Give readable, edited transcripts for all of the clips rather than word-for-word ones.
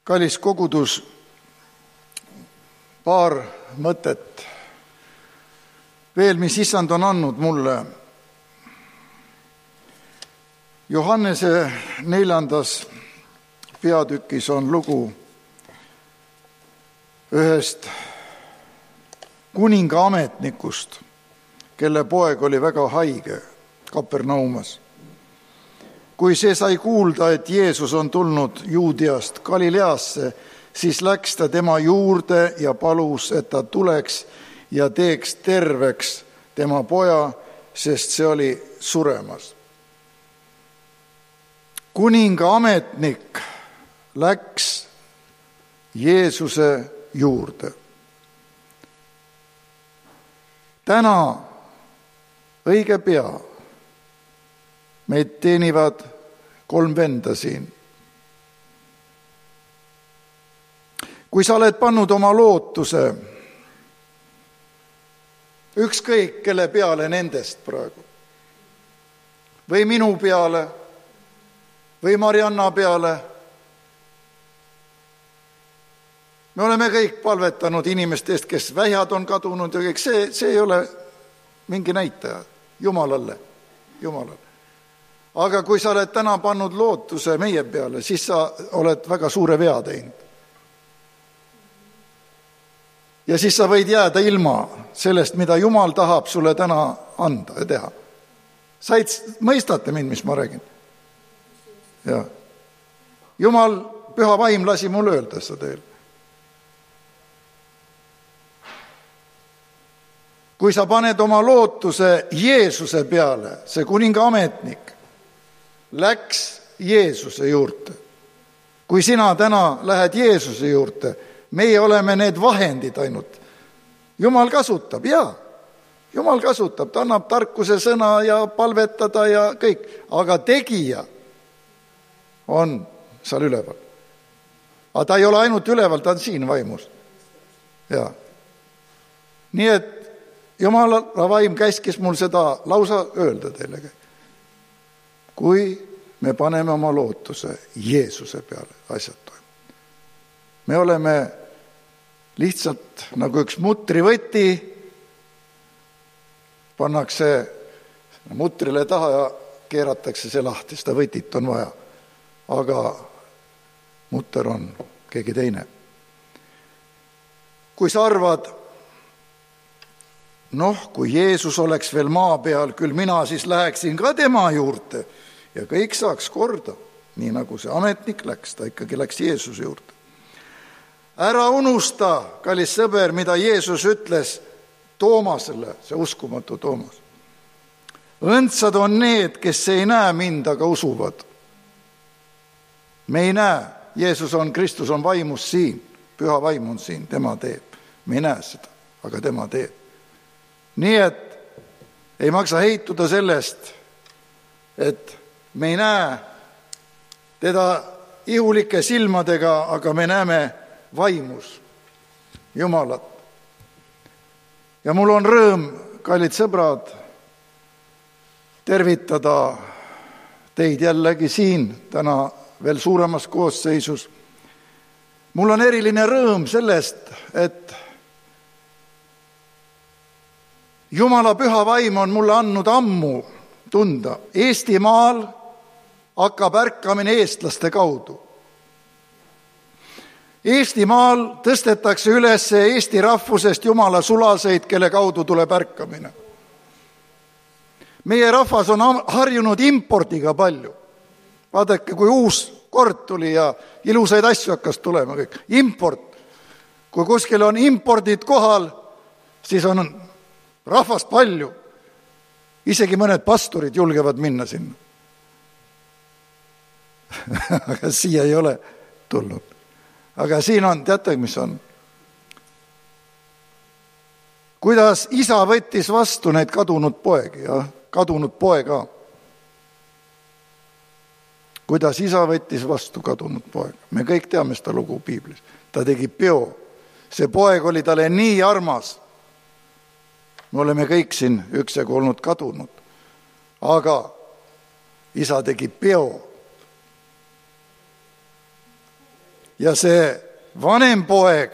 Kallis kogudus, paar mõtet veel, mis Issand on andnud mulle. Johannese 4. peatükis on lugu ühest kuninga ametnikust, kelle poeg oli väga haige Kapernaumas. Kui see sai kuulda, et Jeesus on tulnud Juudiast Galileasse, siis läks ta tema juurde ja palus, et ta tuleks ja teeks terveks tema poja, sest see oli suremas. Kuninga ametnik läks Jeesuse juurde. Täna õige pea meid teenivad 3 venda siin. Kui sa oled pannud oma lootuse ükskõik kelle peale nendest praegu, või minu peale, või Marianna peale, me oleme kõik palvetanud inimestest, kes vähjad on kadunud ja kõik, see ei ole mingi näitaja Jumalale. Aga kui sa oled täna pannud lootuse meie peale, siis sa oled väga suure vea teinud. Ja siis sa võid jääda ilma sellest, mida Jumal tahab sulle täna anda ja teha. Mõistate mind, mis ma räägin? Ja. Jumal, püha vaim lasi mul öelda seda teile. Kui sa paned oma lootuse Jeesuse peale, see kuninga ametnik läks Jeesuse juurde. Kui sina täna lähed Jeesuse juurde, meie oleme need vahendid ainult. Jumal kasutab, Jumal kasutab, ta annab tarkuse sõna ja palvetada ja kõik, aga tegija on seal üleval. Aga ta ei ole ainult üleval, ta on siin vaimus. Ja. Nii et Jumala vaim käskis mul seda lausa öelda teile. Kui me paneme oma lootuse Jeesuse peale, asjad toimub. Me oleme lihtsalt nagu üks mutrivõti, pannakse mutrile taha ja keeratakse see lahti, seda võtit on vaja. Aga mutter on keegi teine. Kui sa arvad, kui Jeesus oleks veel maa peal, küll mina siis läheksin ka tema juurde ja kõik saaks korda, nii nagu see ametnik läks, ta ikkagi läks Jeesuse juurde. Ära unusta, kallis sõber, mida Jeesus ütles Toomasele, see uskumatu Toomas. Õndsad on need, kes ei näe mind, aga usuvad. Me ei näe, Jeesus on, Kristus on vaimus siin, püha vaim on siin, tema teeb. Me ei näe seda, aga tema teeb. Nii et ei maksa heituda sellest, et me ei näe teda ihulike silmadega, aga me näeme vaimus Jumalat. Ja mul on rõõm, kallid sõbrad, tervitada teid jällegi siin, täna veel suuremas koosseisus. Mul on eriline rõõm sellest, et Jumala püha vaim on mulle andnud ammu tunda. Eestimaal hakkab ärkamine eestlaste kaudu. Eestimaal tõstetakse üles Eesti rahvusest Jumala sulaseid, kelle kaudu tuleb ärkamine. Meie rahvas on harjunud impordiga palju. Vaadake, kui uus kord tuli ja ilusaid asju hakkas tulema kõik. Import. Kui kuskil on impordid kohal, siis on rahvast palju. Isegi mõned pastorid julgevad minna sinna. Aga siia ei ole tulnud. Aga siin on, teate, mis on? Kuidas isa võttis vastu neid kadunud poegi ja kadunud poega. Kuidas isa võttis vastu kadunud poega. Me kõik teame seda lugu Piiblis. Ta tegi peo. See poeg oli talle nii armas. Me oleme kõik siin üksjagu olnud kadunud. Aga isa tegi peo. Ja see vanem poeg,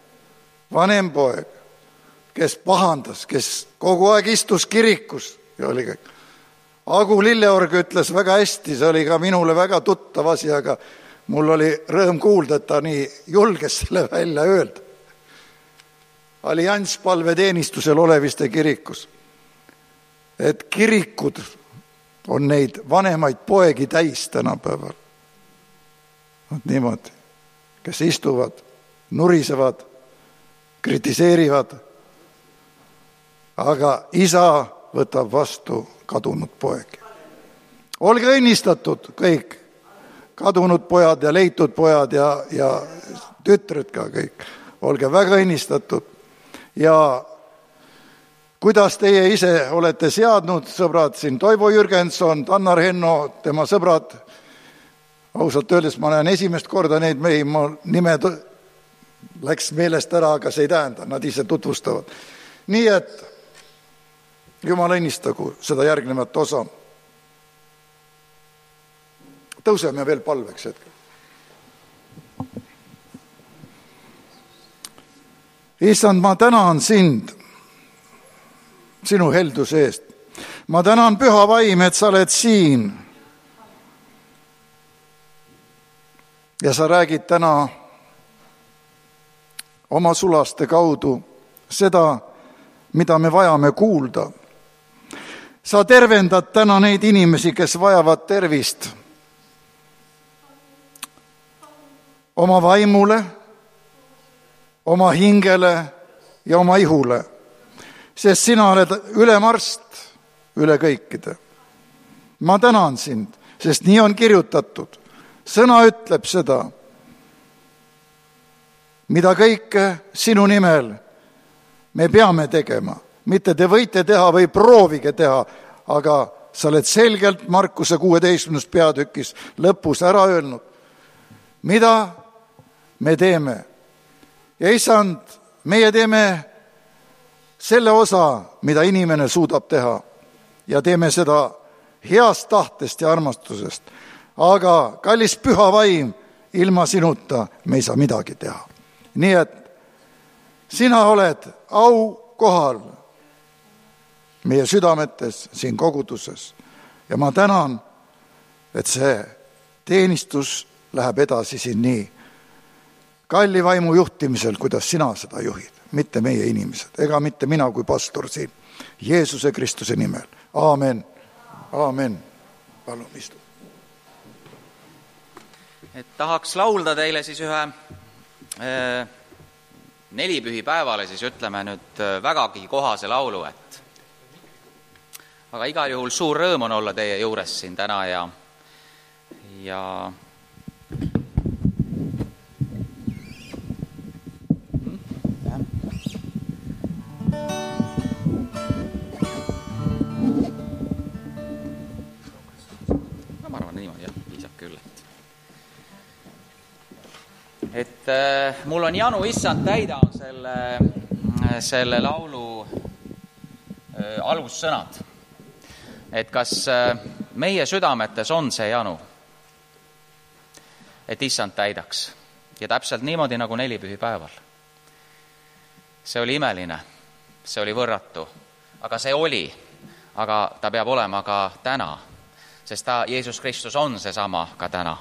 kes pahandas, kes kogu aeg istus kirikus ja oli kõik. Agu Lilleorg ütles väga hästi, see oli ka minule väga tuttav asi, aga mul oli rõõm kuulda, et ta nii julges selle välja öelda. Allianspalveteenistusel oleviste kirikus. Et kirikud on neid vanemaid poegi täis tänapäeval. Niimoodi, kes istuvad, nurisevad, kritiseerivad, aga isa võtab vastu kadunud poegi. Olge õnnistatud kõik, kadunud pojad ja leitud pojad ja tütred ka kõik. Olge väga õnnistatud. Ja kuidas teie ise olete seadnud, sõbrad, siin Toivo Jürgenson, Tannar Henno, tema sõbrad, ausalt öeldes ma näen esimest korda neid mehi, mu nimed läks meelest ära, aga see ei tähenda, nad ise tutvustavad. Nii et Jumal õnnistagu seda järgnevat osa. Tõuseme veel palveks hetkel. Issand, ma tänan sind sinu helduse eest. Ma tänan Püha Vaim, et sa oled siin. Ja sa räägid täna oma sulaste kaudu seda, mida me vajame kuulda. Sa tervendad täna neid inimesi, kes vajavad tervist oma vaimule, oma hingele ja oma ihule, sest sina oled ülemarst üle kõikide. Ma tänan sind, sest nii on kirjutatud. Sõna ütleb seda, mida kõike sinu nimel me peame tegema. Mitte te võite teha või proovige teha, aga sa oled selgelt Markuse 16. peatükis lõpus ära öelnud, mida me teeme. Ja issand, meie teeme selle osa, mida inimene suudab teha ja teeme seda heast tahtest ja armastusest. Aga kallis Püha Vaim, ilma sinuta me ei saa midagi teha. Nii et sina oled au kohal meie südametes, siin koguduses. Ja ma tänan, et see teenistus läheb edasi siin nii kalli vaimu juhtimisel, kuidas sina seda juhid, mitte meie inimesed, ega mitte mina kui pastor siin. Jeesuse Kristuse nimel. Aamen. Aamen. Palun istu. Et tahaks laulda teile siis ühe nelipühipäevale, siis ütleme nüüd vägagi kohase laulu, aga igal juhul suur rõõm on olla teie juures siin täna ja ma arvan niimoodi, jah, piisab küll. Et mul on janu, issand, täida on selle laulu alussõnad. Et kas meie südametes on see janu, et issand täidaks. Ja täpselt niimoodi nagu nelipühipäeval. See oli imeline, see oli võrratu, aga see oli, aga ta peab olema ka täna, sest Jeesus Kristus on seesama ka täna.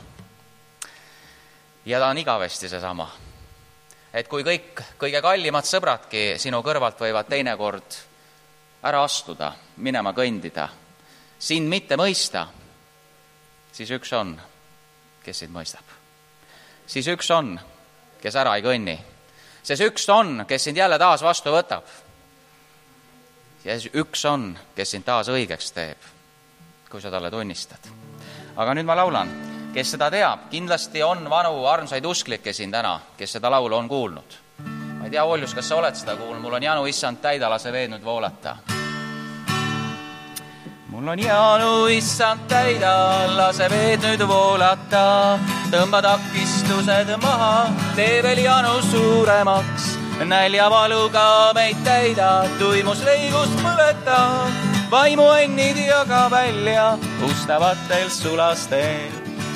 Ja ta on igavesti seesama. Et kui kõik kõige kallimad sõbradki sinu kõrvalt võivad teinekord ära astuda, minema kõndida, sind mitte mõista, siis üks on, kes sind mõistab. Siis üks on, kes ära ei kõnni. Siis üks on, kes sind jälle taas vastu võtab. Ja üks on, kes sind taas õigeks teeb, kui sa talle tunnistad. Aga nüüd ma laulan. Kes seda teab, kindlasti on vanu armsaid usklikke siin täna, kes seda laulu on kuulnud. Ma ei tea, Oljus, kas sa oled seda kuulnud? Mul on janu, issand, täida, lase veed nüüd voolata. Mul on janu, issand, täida, lase veed nüüd voolata. Tõmba takistused maha, tee veel janu suuremaks. Näljavaluga meid täida, tuimus leivust põleta. Vaimu ennid jaga välja ustavatel sulastel.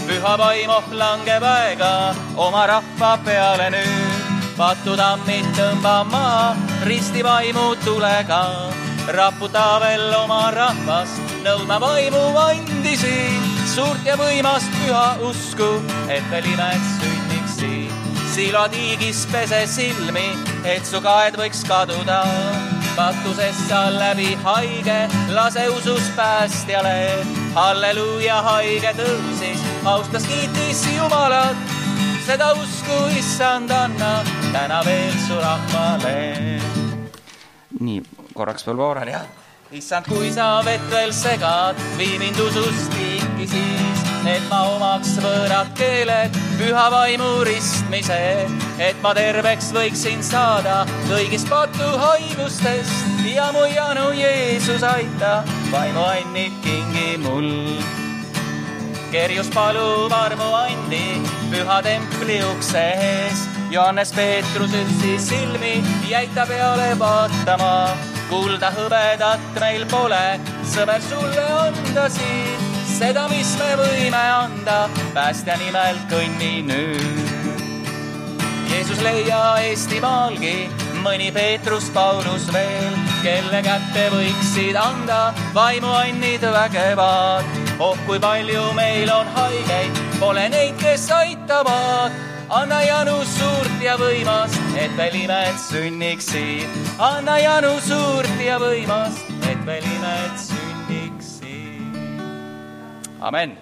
püha vaim langeb aega oma rahva peale nüüd. Patutammid tõmbama risti vaimu tulega, raputa veel oma rahvast, nõudma vaimu andisi, suurt ja võimast püha usku, et veel imed sünniksi. Silatiigis pese silmi, et su kaed võiks kaduda. Patusest sa läbi haige, lase usus päästjale. Halleluuja, haige tõusis, austas, kiitis Jumalat. Seda usku, issand, anna täna veel su rahvale. Nii, korraks veel poolel, jah. Issand, kui sa vett veel segad, vii mind usust liiki siis, et ma omaks võõrad keeled, püha vaimu ristmise, et ma terveks võiksin saada kõigist patu haigustest ja mu janu Jeesus aita, vaimu annid kingi mul. Kerjus palub armu andi püha templi ukse ees, Johannes Peetrus üldsis silmi jäid ta peale vaatama. Kulda hõbedat meil pole, sõber sulle anda siin, seda, mis me võime anda, päästja nimel kõnni nüüd. Jeesus leia Eestimaalgi mõni Peetrus, Paulus veel, kelle kätte võiksid anda vaimu annid vägevad. Oh, kui palju meil on haigeid, pole neid, kes aitavad. Anna janu suurt ja võimast, et veel imed sünniksid. Anna janu suurt ja võimast, et veel imed sünniksid. Amen.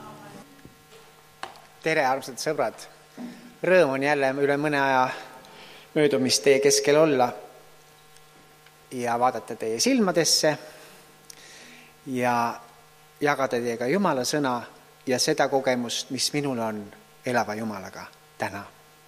Tere, armsad sõbrad. Rõõm on jälle üle mõne aja möödumist teie keskel olla ja vaadata teie silmadesse ja jagada teiega Jumala sõna ja seda kogemust, mis minul on elava Jumalaga täna.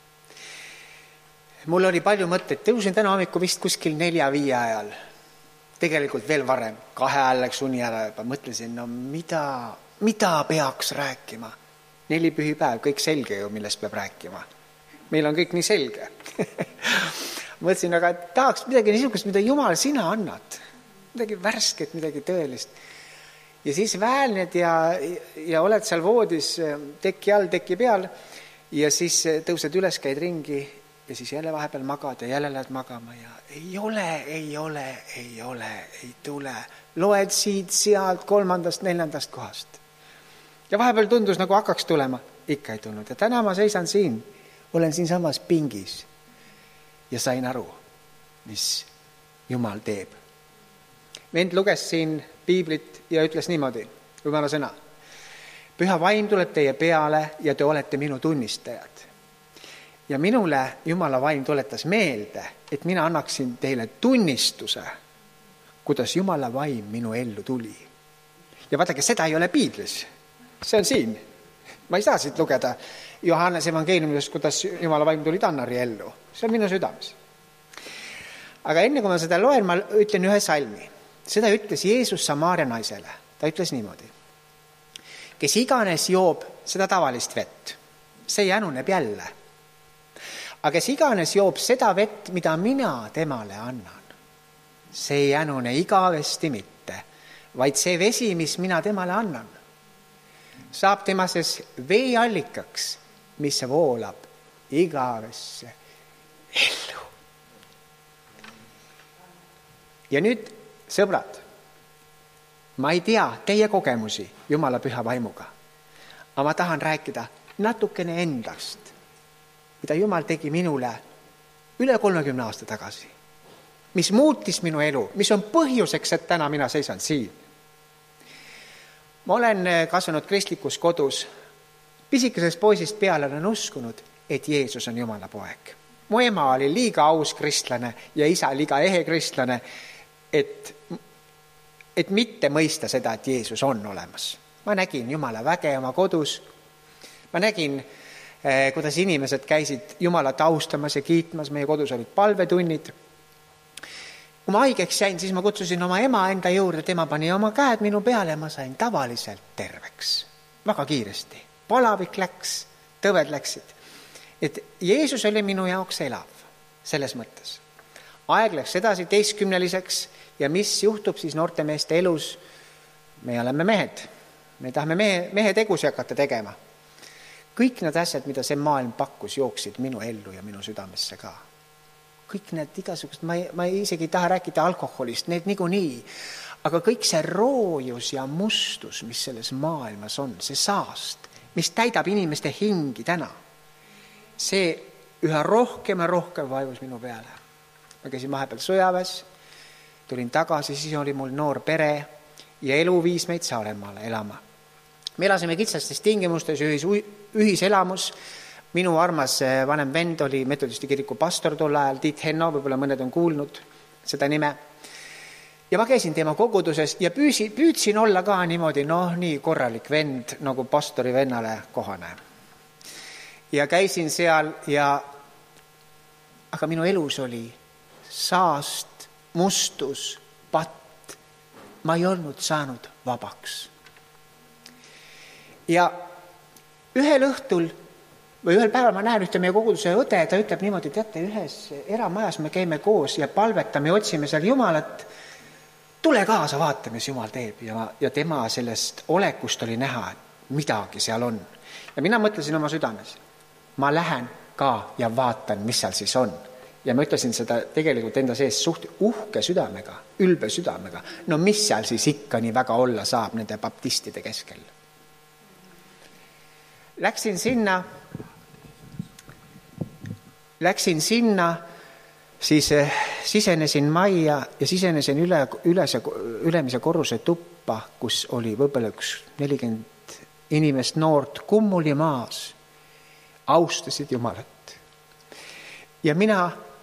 Mul oli palju mõtteid, tõusin täna hommiku vist kuskil 4-5 ajal. Tegelikult veel varem, 2 ajal läks uni ära juba. Mõtlesin, no mida peaks rääkima? 4 pühipäev, kõik selge ju, millest peab rääkima. Meil on kõik nii selge. Mõtlesin, aga tahaks midagi niisugust, mida Jumal sina annad. Midagi värsket, midagi tõelist. Ja siis väälned ja oled seal voodis teki all, teki peal ja siis tõused üles, käid ringi ja siis jälle vahepeal magad ja jälle lähed magama ja ei ole, ei tule. Loed siit, sealt, 3., 4. kohast. Ja vahepeal tundus nagu hakkaks tulema, ikka ei tulnud. Ja täna ma seisan siin, olen siin samas pingis ja sain aru, mis Jumal teeb. Vend luges siin piiblit ja ütles niimoodi, Jumala sõna. Püha vaim tuleb teie peale ja te olete minu tunnistajad. Ja minule Jumala vaim tuletas meelde, et mina annaksin teile tunnistuse, kuidas Jumala vaim minu ellu tuli. Ja vaadake, seda ei ole piiblis. See on siin. Ma ei saa siit lugeda Johannes evangeeliumist, kuidas Jumala vaim tuli Tannari ellu. See on minu südames. Aga enne kui ma seda loen, ma ütlen ühe salmi. Seda ütles Jeesus Samaaria naisele. Ta ütles niimoodi. Kes iganes joob seda tavalist vett, see jänuneb jälle. Aga kes iganes joob seda vett, mida mina temale annan, see jänune igavesti mitte, vaid see vesi, mis mina temale annan, saab tema sees veeallikaks, mis voolab igavesse ellu. Ja nüüd, sõbrad, ma ei tea teie kogemusi Jumala püha vaimuga, aga ma tahan rääkida natukene endast, mida Jumal tegi minule üle 30 aasta tagasi, mis muutis minu elu, mis on põhjuseks, et täna mina seisan siin. Ma olen kasvanud kristlikus kodus, pisikesest poisist peale olen uskunud, et Jeesus on Jumala poeg. Mu ema oli liiga aus kristlane ja isa liiga ehe kristlane, et mitte mõista seda, et Jeesus on olemas. Ma nägin Jumala väge oma kodus. Ma nägin, kuidas inimesed käisid Jumalat austamas ja kiitmas. Meie kodus olid palvetunnid. Kui ma haigeks jäin, siis ma kutsusin oma ema enda juurde. Tema pani oma käed minu peale ja ma sain tavaliselt terveks. Väga kiiresti. Palavik läks, tõved läksid. Et Jeesus oli minu jaoks elav selles mõttes. Aeg läks edasi 10-liseks ja mis juhtub siis noorte meeste elus? Me oleme mehed. Me tahame mehe tegusi hakata tegema. kõik need asjad, mida see maailm pakkus, jooksid minu ellu ja minu südamesse ka. Kõik need igasugused, ma isegi ei taha rääkida alkoholist, need niikuinii, aga kõik see roojus ja mustus, mis selles maailmas on, see saast, mis täidab inimeste hingi täna, see üha rohkem ja rohkem vajus minu peale. Ma käisin vahepeal sõjaväes, tulin tagasi, siis oli mul noor pere ja elu viis meid Saaremaale elama. Me elasime kitsastes tingimustes, ühiselamus. Minu armas vanem vend oli metodisti kiriku pastor tol ajal, Tiit Henno, võib-olla mõned on kuulnud seda nime. Ja ma käisin tema koguduses ja püüdsin olla ka niimoodi, nii korralik vend, nagu pastori vennale kohane. Ja käisin seal aga minu elus oli saast, mustus, patt. Ma ei olnud saanud vabaks. Ja ühel õhtul või ühel päeval ma näen ühte meie koguduse õde, ta ütleb niimoodi, teate, ühes eramajas me käime koos ja palvetame ja otsime seal Jumalat. Tule kaasa, vaata, mis Jumal teeb. Ja tema sellest olekust oli näha, et midagi seal on. Ja mina mõtlesin oma südames, ma lähen ka ja vaatan, mis seal siis on. Ja ma ütlesin seda tegelikult enda sees suht uhke südamega, ülbe südamega. No mis seal siis ikka nii väga olla saab nende baptistide keskel? Läksin sinna, siis sisenesin majja ja sisenesin ülemise korruse tuppa, kus oli võib-olla 40 inimest noort kummuli maas, austasid Jumalat. Ja mina,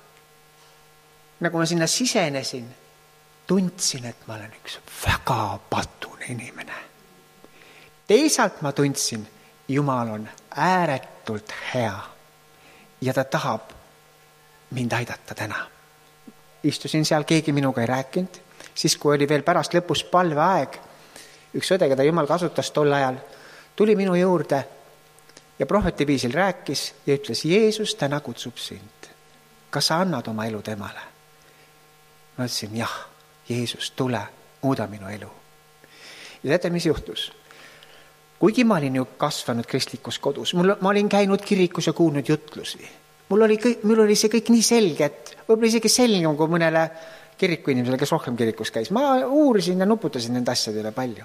nagu ma sinna sisenesin, tundsin, et ma olen üks väga patune inimene. Teisalt ma tundsin, Jumal on ääretult hea ja ta tahab mind aidata täna. Istusin seal, keegi minuga ei rääkinud, siis kui oli veel pärast lõpus palveaeg, üks õde, keda Jumal kasutas tol ajal, tuli minu juurde ja prohveti viisil rääkis ja ütles, Jeesus täna kutsub sind. Kas sa annad oma elu temale? Ma ütlesin, jah, Jeesus, tule, muuda minu elu. Ja teate, mis juhtus? Kuigi ma olin ju kasvanud kristlikus kodus, ma olin käinud kirikus ja kuulnud jutlusi. Mul oli see kõik nii selge, et võib-olla isegi selgem kui mõnele kiriku inimesele, kes rohkem kirikus käis. Ma uurisin ja nuputasin nende asjade üle palju.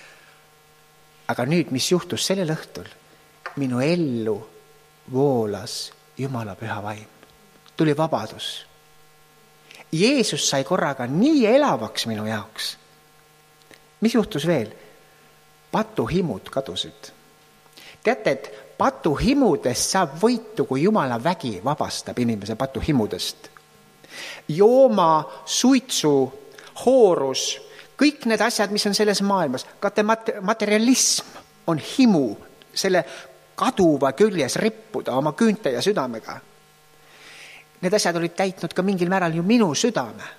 Aga nüüd, mis juhtus sellel õhtul? Minu ellu voolas Jumala püha vaim. Tuli vabadus. Jeesus sai korraga nii elavaks minu jaoks. Mis juhtus veel? Patuhimud kadusid. Teate, et patuhimudest saab võitu, kui Jumala vägi vabastab inimese patuhimudest. Jooma, suitsu, hoorus, kõik need asjad, mis on selles maailmas, ka materialism on himu selle kaduva küljes rippuda oma küünte ja südamega. Need asjad olid täitnud ka mingil määral ju minu südame.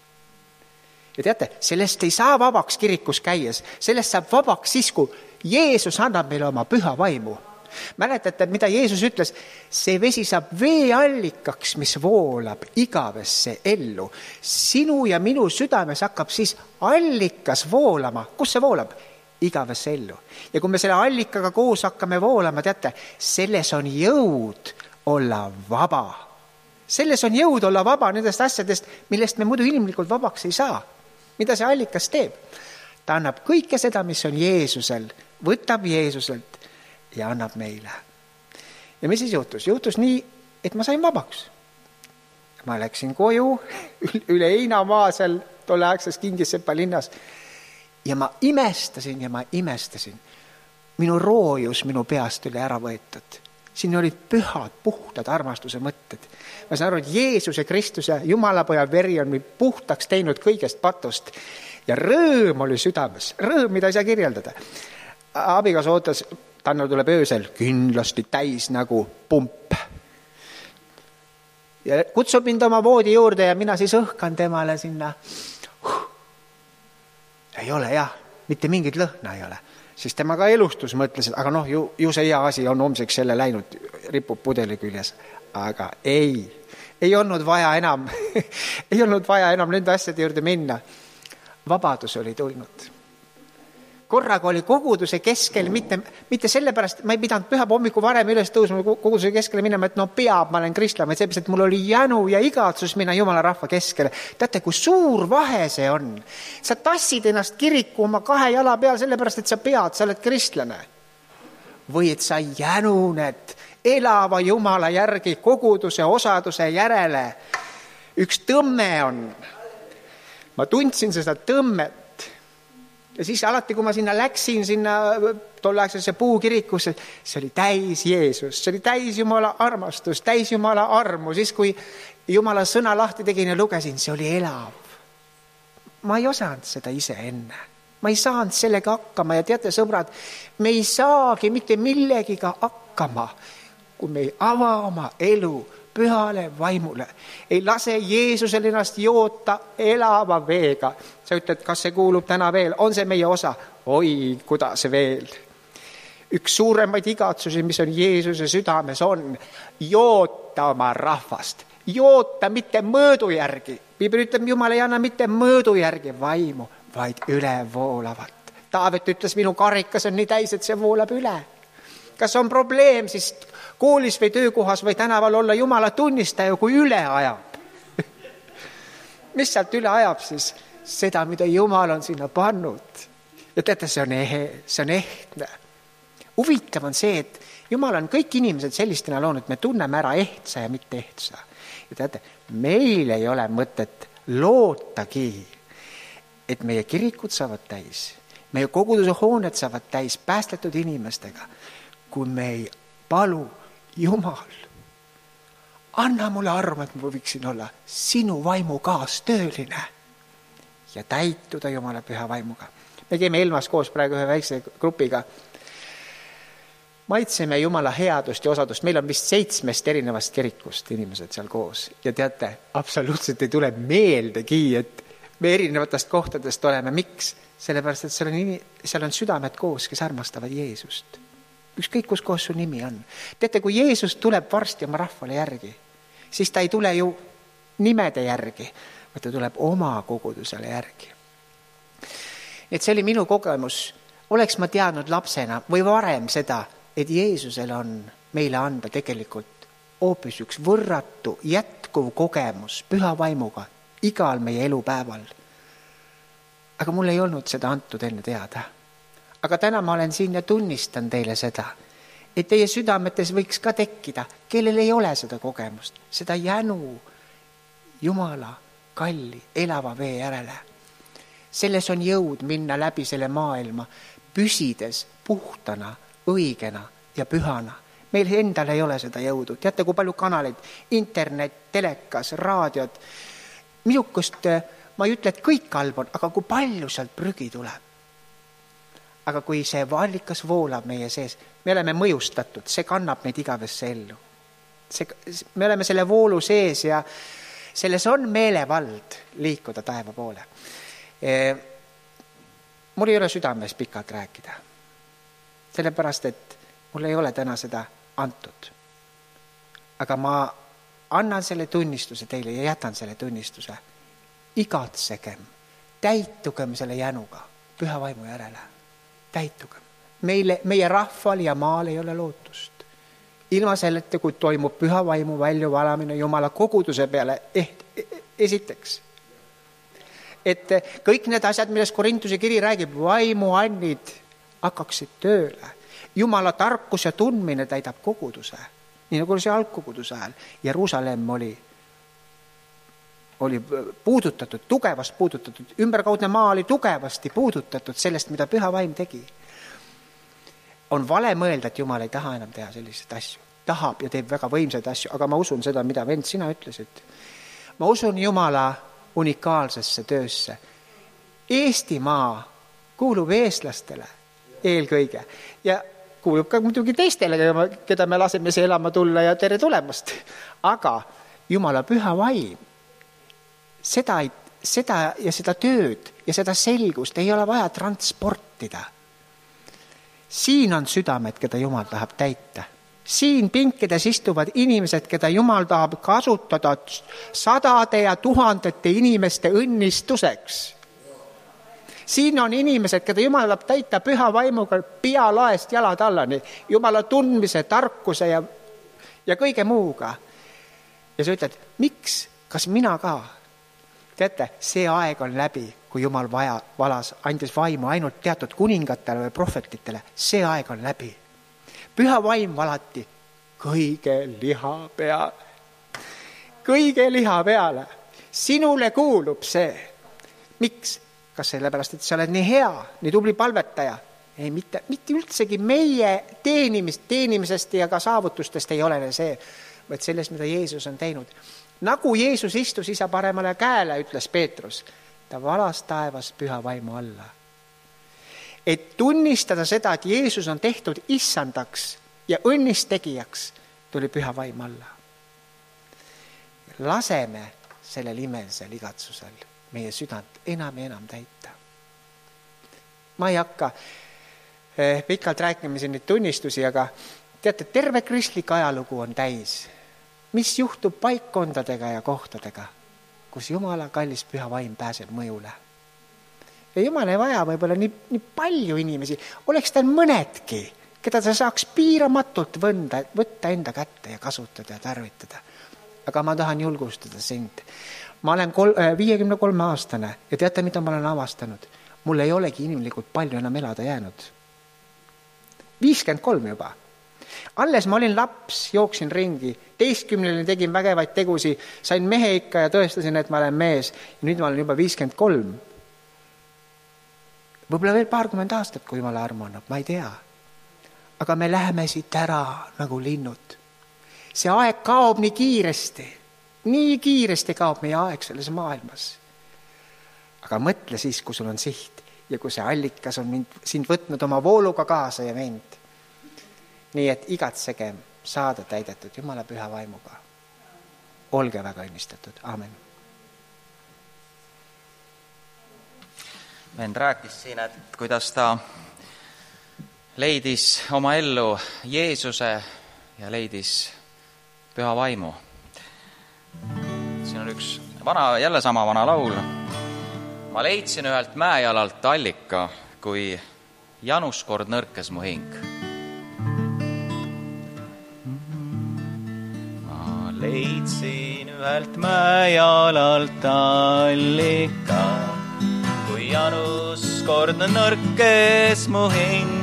Ja teate, sellest ei saa vabaks kirikus käies, sellest saab vabaks siis, kui Jeesus annab meile oma püha vaimu. Mäletate, mida Jeesus ütles? See vesi saab veeallikaks, mis voolab igavesse ellu. Sinu ja minu südames hakkab siis allikas voolama. Kus see voolab? Igavesse ellu. Ja kui me selle allikaga koos hakkame voolama, teate, selles on jõud olla vaba. Selles on jõud olla vaba nendest asjadest, millest me muidu inimlikult vabaks ei saa. Mida see allikas teeb? Ta annab kõike seda, mis on Jeesusel, võtab Jeesuselt ja annab meile. Ja mis siis juhtus? Juhtus nii, et ma sain vabaks. Ma läksin koju üle Einamaa seal tolleaegses Kingissepa linnas ja ma imestasin. Minu roojus minu peast oli ära võetud. Siin olid pühad, puhtad armastuse mõtted. Ma saan aru, et Jeesuse Kristuse Jumalapoja veri on puhtaks teinud kõigest patust. Ja rõõm oli südames. Rõõm, mida ei saa kirjeldada. Abigas ootas, Tanno tuleb öösel kindlasti täis nagu pump. Ja kutsub mind oma voodi juurde ja mina siis õhkan temale sinna. Ei ole jah, mitte mingit lõhna ei ole. Siis tema ka elustus mõtles, et aga ju see hea asi on homseks selle läinud, ripub pudeli küljes. Aga ei olnud vaja enam, nende asjade juurde minna. Vabadus oli tulnud. korraga oli koguduse keskel, mitte sellepärast, ma ei pidanud pühapäeva hommiku varem üles tõusma koguduse keskele minema, et peab, ma olen kristlane, vaid sellepärast, et mul oli jänu ja igatsus minna Jumala rahva keskele. Teate, kui suur vahe see on. Sa tassid ennast kiriku oma 2 jala peal sellepärast, et sa pead, sa oled kristlane. Või et sa jänuned elava Jumala järgi koguduse osaduse järele. Üks tõmme on. Ma tundsin seda tõmmet. Ja siis alati, kui ma sinna läksin, sinna tolleaegsesse puukirikusse, see oli täis Jeesus, see oli täis Jumala armastus, täis Jumala armu. Siis, kui Jumala sõna lahti tegin ja lugesin, see oli elav. Ma ei osanud seda ise enne. Ma ei saanud sellega hakkama ja teate, sõbrad, me ei saagi mitte millegiga hakkama, kui me ei ava oma elu pühale vaimule. Ei lase Jeesusel ennast joota elava veega. Sa ütled, kas see kuulub täna veel? On see meie osa? Oi, kuidas veel. Üks suuremaid igatsusi, mis on Jeesuse südames, on joota oma rahvast. Joota mitte mõõdu järgi. Piibel ütleb, Jumal ei anna mitte mõõdu järgi vaimu, vaid üle voolavat. Taavet ütles, minu karikas on nii täis, et see voolab üle. Kas on probleem siis koolis või töökohas või tänaval olla Jumala tunnistaja, kui üle ajab? Mis sealt üle ajab siis? Seda, mida Jumal on sinna pannud. Ja teate, see on ehtne. Huvitav on see, et Jumal on kõik inimesed sellistena loonud, me tunneme ära ehtsa ja mitte ehtsa. Ja teate, meil ei ole mõtet lootagi, et meie kirikud saavad täis, meie koguduse hooned saavad täis päästetud inimestega, kui me ei palu Jumal, anna mulle armu, et ma võiksin olla sinu vaimu kaastööline ja täituda Jumala püha vaimuga. Me käime Elmas koos praegu ühe väikse grupiga. Maitseme Jumala headust ja osadust. Meil on vist 7 erinevast kirikust inimesed seal koos. Ja teate, absoluutselt ei tule meeldegi, et me erinevatest kohtadest oleme. Miks? Sellepärast, et seal on südamed koos, kes armastavad Jeesust. Ükskõik, kus koos su nimi on. Teate, kui Jeesus tuleb varsti oma rahvale järgi, siis ta ei tule ju nimede järgi, vaid ta tuleb oma kogudusele järgi. Et see oli minu kogemus. Oleks ma teadnud lapsena või varem seda, et Jeesusel on meile anda tegelikult hoopis üks võrratu, jätkuv kogemus püha vaimuga igal meie elupäeval. Aga mul ei olnud seda antud enne teada. Aga täna ma olen siin ja tunnistan teile seda, et teie südametes võiks ka tekkida, kellel ei ole seda kogemust, seda jänu Jumala kalli elava vee järele. Selles on jõud minna läbi selle maailma, püsides puhtana, õigena ja pühana. Meil endal ei ole seda jõudu. Teate, kui palju kanaleid, internet, telekas, raadiod, minukust ma ei ütle, et kõik halb on, aga kui palju sealt prügi tuleb. Aga kui see vallikas voolab meie sees, me oleme mõjustatud, see kannab meid igavesse ellu. Me oleme selle voolu sees ja selles on meelevald liikuda taeva poole. Mul ei ole südames pikalt rääkida. Sellepärast, et mul ei ole täna seda antud. Aga ma annan selle tunnistuse teile ja jätan selle tunnistuse. Igatsegem, täitugem selle jänuga püha vaimu järele. Täitugem. Meie rahval ja maal ei ole lootust. Ilma sellete, kui toimub püha vaimu väljuvalamine Jumala koguduse peale, esiteks. Et kõik need asjad, millest Korintuse kiri räägib, vaimuannid hakkaksid tööle. Jumala tarkus ja tundmine täidab koguduse. Nii nagu see algkoguduse ajal. Jeruusalemm oli puudutatud, tugevast puudutatud, ümberkaudne maa oli tugevasti puudutatud sellest, mida püha vaim tegi. On vale mõelda, et Jumal ei taha enam teha selliseid asju. Tahab ja teeb väga võimsaid asju, aga ma usun seda, mida vend sina ütlesid. Ma usun Jumala unikaalsesse töösse. Eestimaa kuulub eestlastele eelkõige ja kuulub ka muidugi teistele, keda me laseme see elama tulla ja tere tulemast. Aga Jumala püha vaim, seda ja seda tööd ja seda selgust ei ole vaja transportida. Siin on südamed, keda Jumal tahab täita. Siin pinkides istuvad inimesed, keda Jumal tahab kasutada 100 ja 1000 inimeste õnnistuseks. Siin on inimesed, keda Jumal tahab täita püha vaimuga pealaest jalad allani, Jumala tundmise, tarkuse ja kõige muuga. Ja sa ütled, miks? Kas mina ka? Teate, see aeg on läbi, kui Jumal andis vaimu ainult teatud kuningatele või prohvetitele. See aeg on läbi. Püha vaim valati kõige liha peale. Kõige liha peale. Sinule kuulub see. Miks? Kas sellepärast, et sa oled nii hea, nii tubli palvetaja? Ei, mitte üldsegi meie teenimisest ja ka saavutustest ei ole see, vaid sellest, mida Jeesus on teinud. Nagu Jeesus istus isa paremale käele, ütles Peetrus, ta valas taevas püha vaimu alla. Et tunnistada seda, et Jeesus on tehtud issandaks ja õnnistegijaks, tuli püha vaim alla. Laseme sellel imelsel igatsusel meie südant enam ja enam täita. Ma ei hakka pikalt rääkima siin neid tunnistusi, aga teate, terve kristlik ajalugu on täis. Mis juhtub paikkondadega ja kohtadega, kus Jumala kallis püha vaim pääseb mõjule. Ja Jumal ei vaja võib-olla nii palju inimesi, oleks tal mõnedki, keda ta saaks piiramatult võtta enda kätte ja kasutada ja tarvitada. Aga ma tahan julgustada sind. Ma olen 53-aastane ja teate, mida ma olen avastanud? Mul ei olegi inimlikult palju enam elada jäänud. 53 juba. Alles ma olin laps, jooksin ringi, 10 tegin vägevaid tegusi, sain mehe ikka ja tõestasin, et ma olen mees. Ja nüüd ma olen juba 53. Võib-olla veel 20 aastat, kui Jumala armu annab, ma ei tea. Aga me läheme siit ära nagu linnud. See aeg kaob nii kiiresti kaob meie aeg selles maailmas. Aga mõtle siis, kui sul on siht ja kui see allikas on sind võtnud oma vooluga kaasa ja mind. Nii et igatsegem saada täidetud Jumala püha vaimuga. Olge väga õnnistatud. Aamen. Vend rääkis siin, et kuidas ta leidis oma ellu Jeesuse ja leidis püha vaimu. Siin on üks jälle sama vana laul. Ma leidsin ühelt mäejalalt allika, kui januskord nõrkes mu hing. Ma leidsin ühelt mäejalalt allika, kui januskord nõrkes mu hing.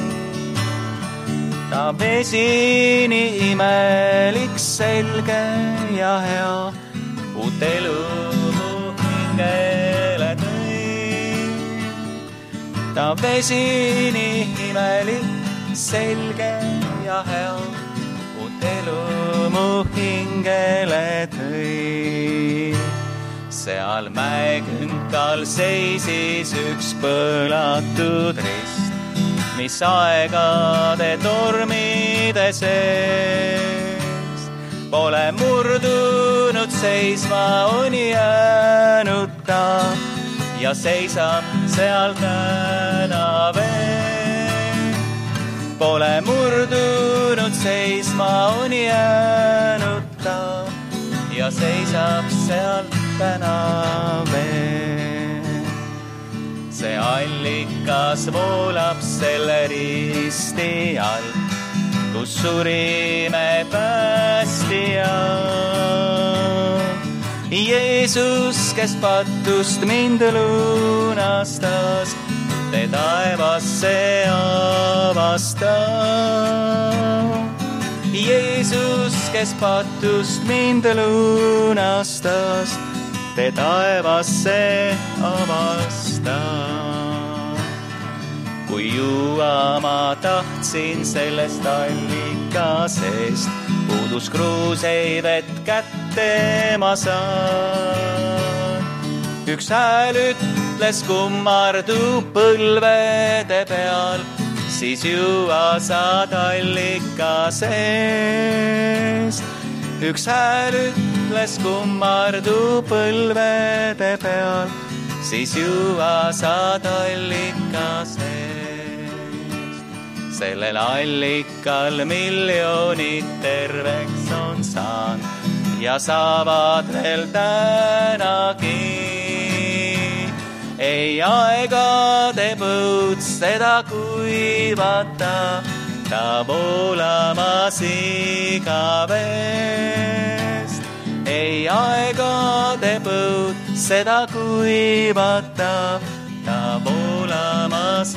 Ta vesi nii imelik, selge ja hea, uut elu mu hingele tõi. Ta vesi nii imelik, selge ja hea, uut elu mu hingele tõi. Seal mäekünkal seisis üks põlatud rist, mis aegade tormide sees pole murdunud seisma, on jäänud ta ja seisab seal täna veel. Pole murdunud seisma, on jäänud ta ja seisab seal täna veel. See allikas voolab selle risti all, kus surime päästja. Jeesus, kes patust mind lunastas, te taevasse avastas. Jeesus, kes patust mind lunastas, te taevasse avasta. Kui juua ma tahtsin sellest allikasest, puudus kruusei vett kätte ma saan. Üks hääl ütles kummardu põlvede peal, siis juua saad allikasest. Üks hääl ütles kummardu põlvede peal, siis juua saad allikasest. Sellel allikal miljonid terveks on saanud ja saavad veel tänagi. ei aegade põud seda kuivata, ta voolamas igavest. ei aegade põud seda kuivata, ta voolamas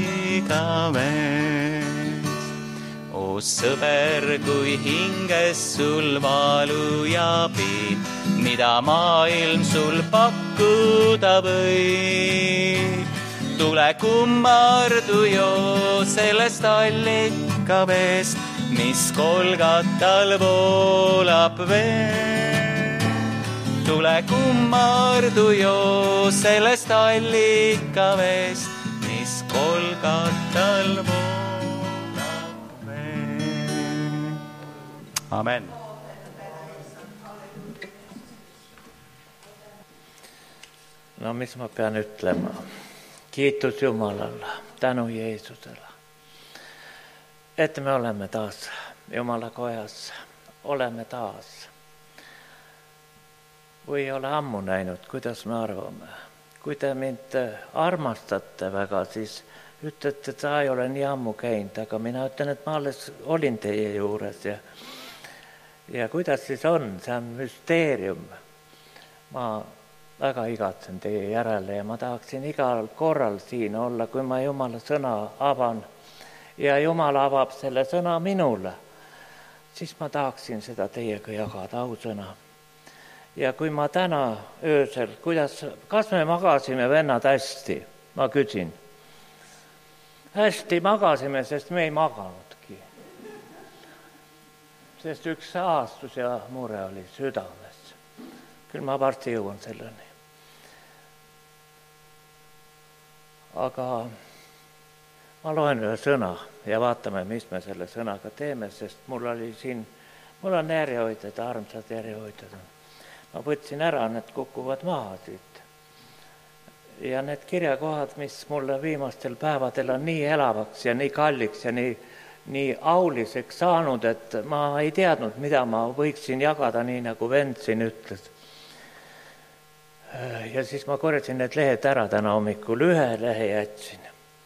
igavest. O sõber, kui hinges sul valu ja piin, mida maailm sul pakkuda võib, tule kummardu joo sellest allikaveest, mis Golgatal voolab veel. tule kummardu joo sellest allikaveest, mis Golgatal voolab veel. Amen. No mis ma pean ütlema? Kiitus Jumalale, tänu Jeesusele, et me oleme taas Jumala kojas, oleme taas. Või ei ole ammu näinud, kuidas me arvame. Kui te mind armastate väga, siis ütlete, et sa ei ole nii ammu käinud, aga mina ütlen, et ma alles olin teie juures. Ja kuidas siis on? See on müsteerium. Ma väga igatsen teie järele ja ma tahaksin igal korral siin olla, kui ma Jumala sõna avan ja Jumal avab selle sõna minule, siis ma tahaksin seda teiega jagada, ausõna. Ja kui ma täna öösel, kas me magasime vennad hästi? Ma küsin. Hästi magasime, sest me ei maganudki. Sest üks aastus ja mure oli südames. Küll ma varsti jõuan selleni. Aga ma loen ühe sõna ja vaatame, mis me selle sõnaga teeme, sest mul on järjehoidjad, armsad järjehoidjad. Ma võtsin ära, need kukuvad maha siit. Ja need kirjakohad, mis mulle viimastel päevadel on nii elavaks ja nii kalliks ja nii auliseks saanud, et ma ei teadnud, mida ma võiksin jagada, nii nagu vend siin ütles. Ja siis ma korjasin need lehed ära täna hommikul, ühe lehe jätsin.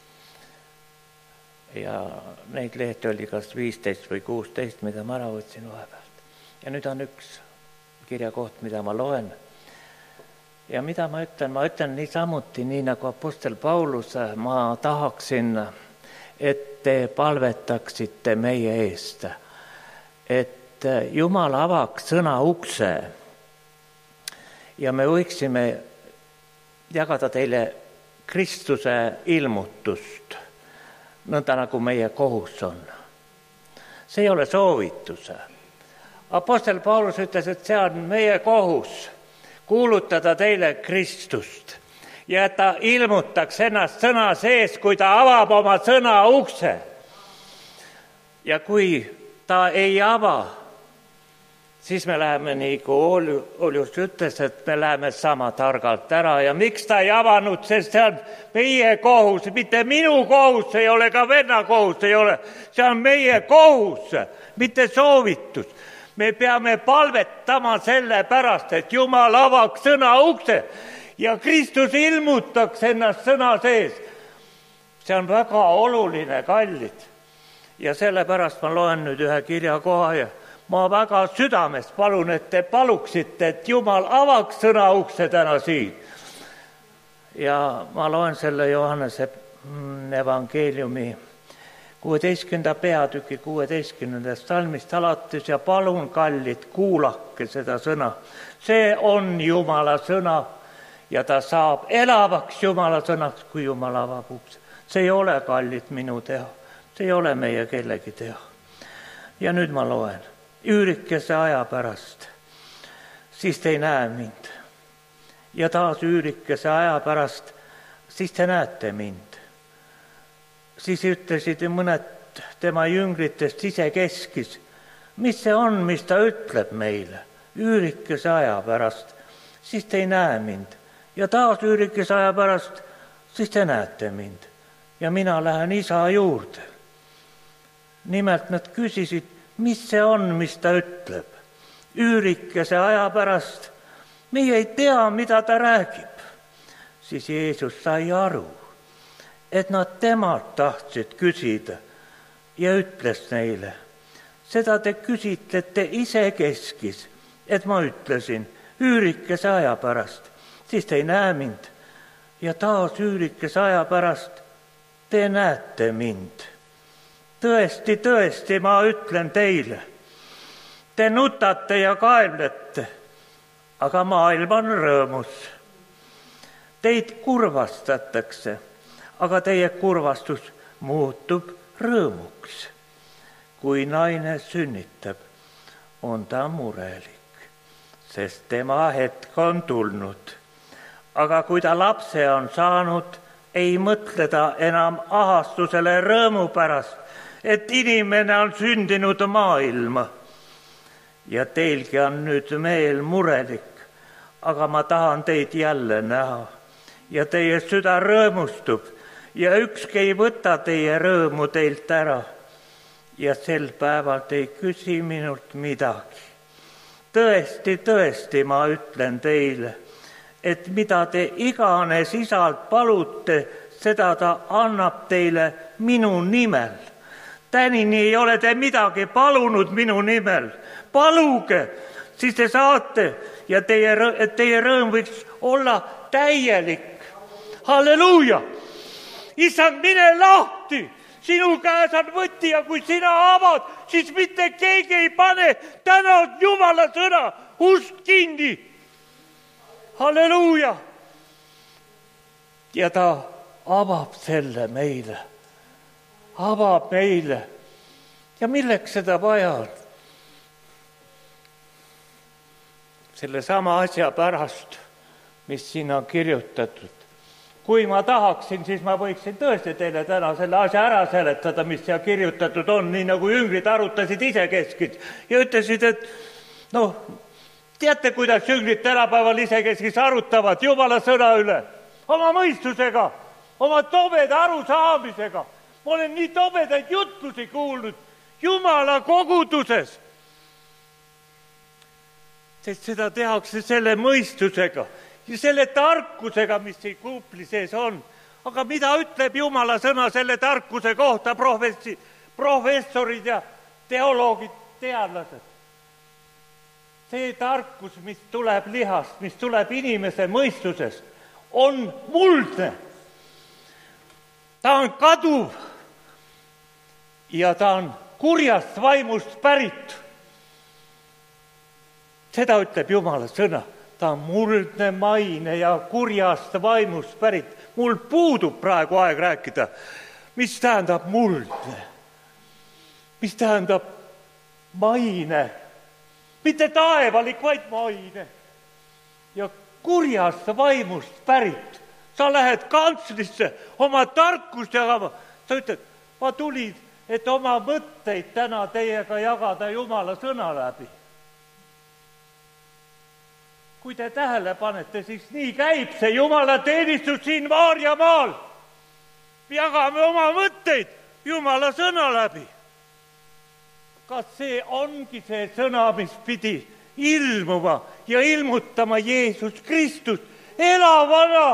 Ja neid lehti oli kas 15 või 16, mida ma ära võtsin vahepealt. Ja nüüd on üks kirjakoht, mida ma loen. Ja mida ma ütlen niisamuti, nii nagu apostel Paulus, ma tahaksin, et te palvetaksite meie eest, et Jumal avaks sõna ukse ja me võiksime jagada teile Kristuse ilmutust, nõnda nagu meie kohus on. See ei ole soovituse. Apostel Paulus ütles, et see on meie kohus kuulutada teile Kristust ja et ta ilmutaks ennast sõna sees, kui ta avab oma sõna ukse. Ja kui ta ei ava, siis me läheme, nii kui Oljus ütles, et me läheme sama targalt ära. Ja miks ta ei avanud, sest see on meie kohus, mitte minu kohus ei ole, ka venna kohus ei ole. See on meie kohus, mitte soovitus. Me peame palvetama selle pärast, et Jumal avaks sõna ukse ja Kristus ilmutaks ennast sõna sees. See on väga oluline, kallid. Ja sellepärast ma loen nüüd ühe kirjakoha ja ma väga südames palun, et te paluksite, et Jumal avaks sõna ukse täna siin. Ja ma loen selle Johannese evangeeliumi 16. peatüki 16. salmist alates ja palun, kallid, kuulake seda sõna. See on Jumala sõna ja ta saab elavaks Jumala sõnaks, kui Jumal avab ukse. See ei ole, kallid, minu teha. See ei ole meie kellegi teha. Ja nüüd ma loen. Üürikese aja pärast, siis te ei näe mind. Ja taas üürikese aja pärast, siis te näete mind. Siis ütlesid mõned tema jüngritest isekeskis, mis see on, mis ta ütleb meile? Üürikese aja pärast, siis te ei näe mind. Ja taas üürikese aja pärast, siis te näete mind. Ja mina lähen isa juurde. Nimelt nad küsisid, mis see on, mis ta ütleb? Üürikese aja pärast, meie ei tea, mida ta räägib. siis Jeesus sai aru, et nad temalt tahtsid küsida ja ütles neile, seda te küsitlete isekeskis, et ma ütlesin, üürikese aja pärast, siis te ei näe mind ja taas üürikese aja pärast te näete mind. Tõesti, tõesti, ma ütlen teile, te nutate ja kaemlete, aga maailm on rõõmus. Teid kurvastatakse, aga teie kurvastus muutub rõõmuks. Kui naine sünnitab, on ta murelik, sest tema hetk on tulnud. Aga kui ta lapse on saanud, ei mõtle ta enam ahastusele rõõmu pärast, et inimene on sündinud maailma. Ja teilgi on nüüd meel murelik, aga ma tahan teid jälle näha ja teie süda rõõmustub ja ükski ei võta teie rõõmu teilt ära. Ja sel päeval te ei küsi minult midagi. Tõesti, tõesti, ma ütlen teile, et mida te iganes isalt palute, seda ta annab teile minu nimel. Tänini ei ole te midagi palunud minu nimel. Paluge, siis te saate ja teie rõõm võiks olla täielik. Halleluuja! Issand, mine lahti! Sinu käes on võti ja kui sina avad, siis mitte keegi ei pane täna Jumala sõna ust kinni. Halleluuja! Ja ta avab selle meile. Avab meile. Ja milleks seda vaja on? Selle sama asja pärast, mis siin on kirjutatud. Kui ma tahaksin, siis ma võiksin tõesti teile täna selle asja ära seletada, mis seal kirjutatud on, nii nagu jüngrid arutasid isekeskis ja ütlesid, et teate, kuidas jüngrid tänapäeval isekeskis arutavad Jumala sõna üle? Oma mõistusega, oma tobeda arusaamisega. Ma olen nii tobedaid jutlusi kuulnud Jumala koguduses. Sest seda tehakse selle mõistusega ja selle tarkusega, mis siin kuupli sees on. Aga mida ütleb Jumala sõna selle tarkuse kohta, professorid ja teoloogid, teadlased? See tarkus, mis tuleb lihast, mis tuleb inimese mõistusest, on muldne. Ta on kaduv ja ta on kurjast vaimust pärit. Seda ütleb Jumala sõna. Ta on muldne, maine ja kurjast vaimust pärit. Mul puudub praegu aeg rääkida, mis tähendab muldne, mis tähendab maine, mitte taevalik, vaid maine ja kurjast vaimust pärit. Sa lähed kantslisse oma tarkust jagama. Sa ütled, ma tulin, et oma mõtteid täna teiega jagada Jumala sõna läbi. Kui te tähele panete, siis nii käib see Jumala teenistus siin Maarjamaal. Jagame oma mõtteid Jumala sõna läbi. Kas see ongi see sõna, mis pidi ilmuma ja ilmutama Jeesus Kristus elavana?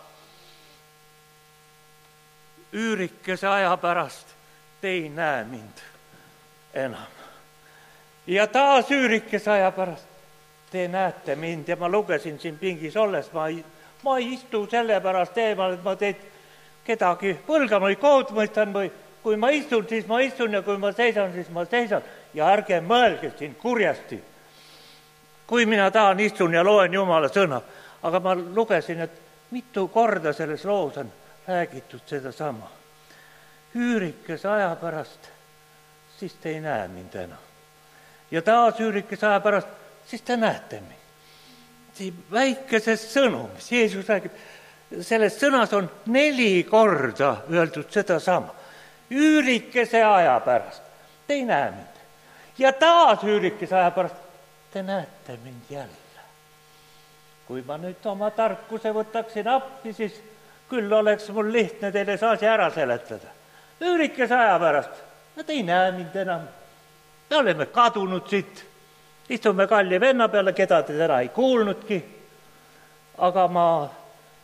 Üürikese aja pärast te ei näe mind enam. Ja taas üürikese aja pärast te näete mind ja ma lugesin siin pingis olles, ma ei istu selle pärast eemal, et ma teid kedagi põlgan või kohut mõistan või kui ma istun, siis ma istun ja kui ma seisan, siis ma seisan. Ja ärge mõelge siin kurjasti. Kui mina tahan istun ja loen Jumala sõna, aga ma lugesin, et mitu korda selles loos on räägitud sedasama. Üürikese aja pärast, siis te ei näe mind enam. Ja taas üürikese aja pärast, siis te näete mind. See väikeses sõnumis, Jeesus räägib, selles sõnas on 4 korda öeldud sedasama. Üürikese aja pärast, te ei näe mind. Ja taas üürikese aja pärast, te näete mind jälle. Kui ma nüüd oma tarkuse võtaksin appi, siis küll oleks mul lihtne teile see asi ära seletada. Üürikese aja pärast, te ei näe mind enam. Me oleme kadunud siit. Istume kalli venna peale, keda te täna ei kuulnudki. Aga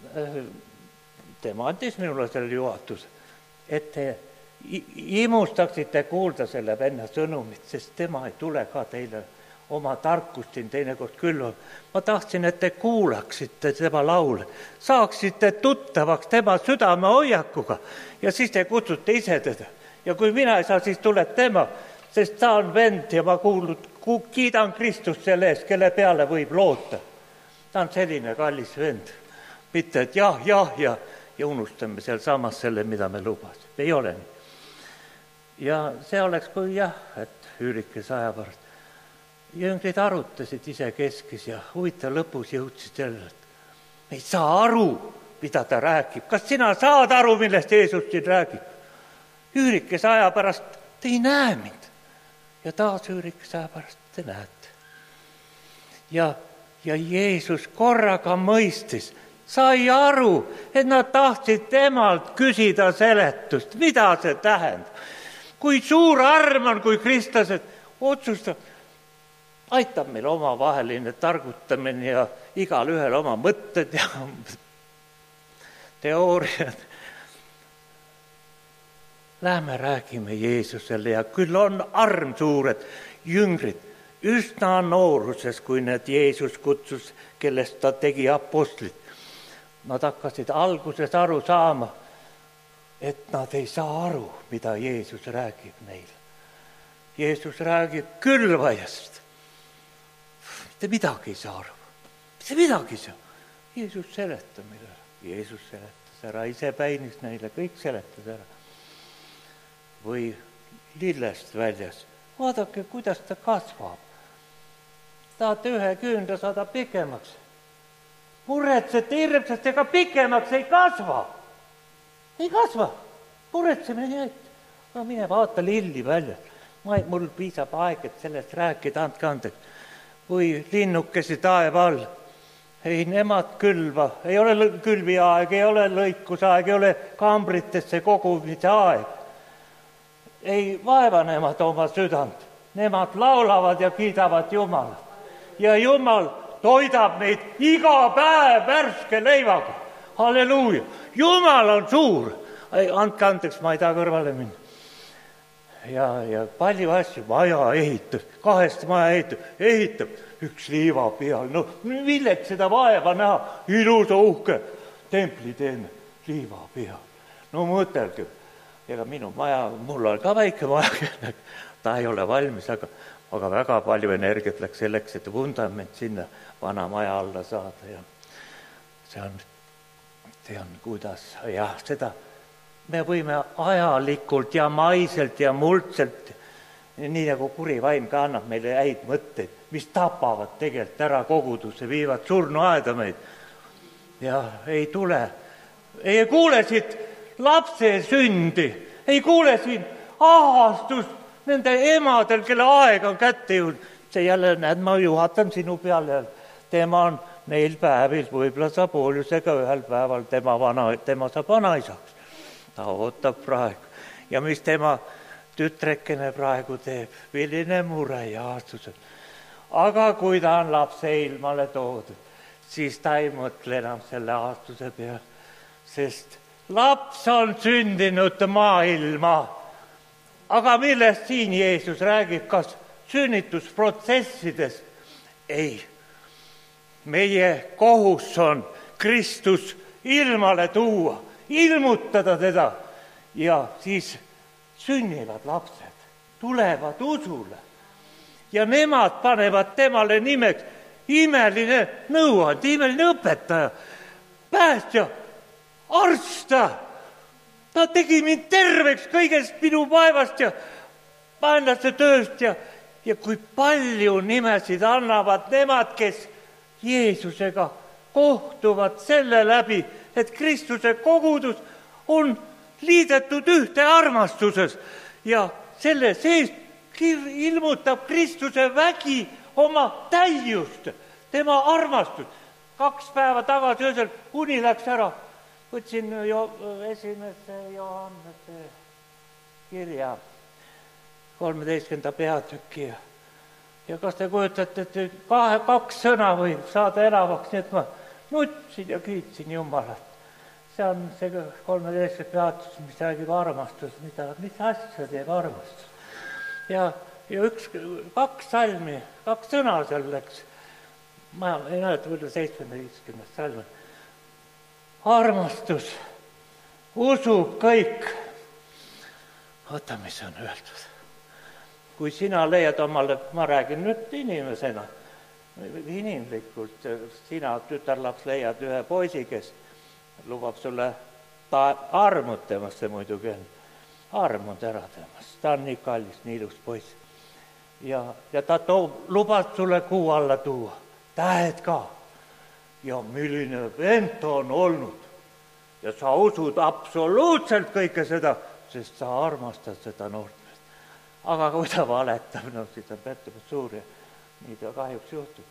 tema andis minule selle juhatuse, et te imustaksite kuulda selle venna sõnumit, sest tema ei tule ka teile oma tarkust siin teinekord külvama. Ma tahtsin, et te kuulaksite tema laule, saaksite tuttavaks tema südamehoiakuga ja siis te kutsute ise teda. Ja kui mina ei saa, siis tuleb tema, sest ta on vend ja ma kiidan Kristust selle eest, kelle peale võib loota. Ta on selline kallis vend. Mitte, et jah ja unustame seal samas selle, mida me lubasime. Ei ole nii. Ja see oleks kui et üürikese aja pärast. Jüngrid arutasid ise keskis ja huvitav lõpus jõudsid jälle, et me ei saa aru, mida ta räägib. Kas sina saad aru, millest Jeesus siin räägib? Üürikese aja pärast te ei näe mind. Ja taas üürikese aja pärast te näete. Ja Jeesus korraga mõistis, sai aru, et nad tahtsid temalt küsida seletust. Mida see tähendab? Kui suur arm on, kui kristlased otsustab, aitab meil omavaheline targutamine ja igal ühel oma mõtted ja teooriad. Lähme räägime Jeesusele ja küll on arm suured jüngrid üsna nooruses, kui need Jeesus kutsus, kellest ta tegi apostlit. Nad hakkasid alguses aru saama, et nad ei saa aru, mida Jeesus räägib neile. Jeesus räägib külvajast. Mitte midagi ei saa aru. Mitte midagi ei saa. Jeesus seletab meile ära. Jeesus seletas ära, ise päinis neile, kõik seletas ära. Või lillest väljas. Vaadake, kuidas ta kasvab. Tahate ühe küünda saada pikemaks. Muretsete hirmsast, ega pikemaks ei kasva. Ei kasva. Muretseme nii, et mine vaata lilli välja. Mul piisab aeg, et sellest rääkida, andke andeks. Või linnukesi taeva all. Ei, nemad külva. Ei ole külviaeg, ei ole lõikusaeg, ei ole kambritesse kogumise aeg. Ei vaeva nemad oma südant. Nemad laulavad ja kiidavad Jumalat. Ja Jumal toidab meid iga päev värske leivaga. Halleluuja. Jumal on suur. Andke andeks, ma ei taha kõrvale minna. Ja palju asju, maja ehitab, 2 maja ehitab, 1 liiva peal. No milleks seda vaeva näha? Ilusa uhke templi teeme liiva peal. No mõtelge. Ega minu maja, mul on ka väike maja, ta ei ole valmis, aga väga palju energiat läks selleks, et vundament sinna vana maja alla saada. Ja see on kuidas, seda me võime ajalikult ja maiselt ja muldselt, nii nagu kuri vaim ka annab meile häid mõtteid, mis tapavad tegelikult ära koguduse, viivad surnuaeda meid. Ja ei tule, ei kuule siit lapse sündi, ei kuule siin ahastust nende emadel, kelle aeg on kätte jõudnud. See jälle, näed, ma juhatan sinu peale. Tema on neil päevil, võib-olla saab hooljusega ühel päeval, tema saab vanaisaks. Ta ootab praegu. Ja mis tema tütrekene praegu teeb? Milline mure ja aastused. Aga kui ta on lapse ilmale toodud, siis ta ei mõtle enam selle aastuse peale, sest laps on sündinud maailma. Aga millest siin Jeesus räägib? Kas sünnitusprotsessidest? Ei. Meie kohus on Kristus ilmale tuua, ilmutada teda ja siis sünnivad lapsed, tulevad usule ja nemad panevad temale nimeks imeline nõuand, imeline õpetaja, päästja, arsta. Ta tegi mind terveks kõigest minu vaevast ja vaenlaste tööst ja kui palju nimesid annavad nemad, kes Jeesusega kohtuvad selle läbi, et Kristuse kogudus on liidetud ühte armastuses ja selle sees ilmutab Kristuse vägi oma täiust, tema armastust. 2 päeva tagasi öösel uni läks ära. Võtsin esimese Johannese kirja 13. peatüki ja kas te kujutate, et 2 sõna võib saada elavaks, nii et ma nutsin ja kiitsin Jumalat. See on see 13. peatus, mis räägib armastust, mis asja teeb armastus. Ja kaks salmi, kaks sõna seal läks, ma ei mäleta, võib-olla 17. salm. Armastus usub kõik. Oota, mis on öeldud. Kui sina leiad omale, ma räägin nüüd inimesena, inimlikult, sina tütarlaps leiad ühe poisi, kes lubab sulle, ta armud temast, see muidugi on, armud ära temast, ta on nii kallis, nii ilus poiss. Ja ta lubab sulle kuu alla tuua, tähed ka. Ja milline vend ta on olnud. Ja sa usud absoluutselt kõike seda, sest sa armastad seda noort. Aga kui ta valetab, no siis on pettumus suur ja nii ta kahjuks juhtub.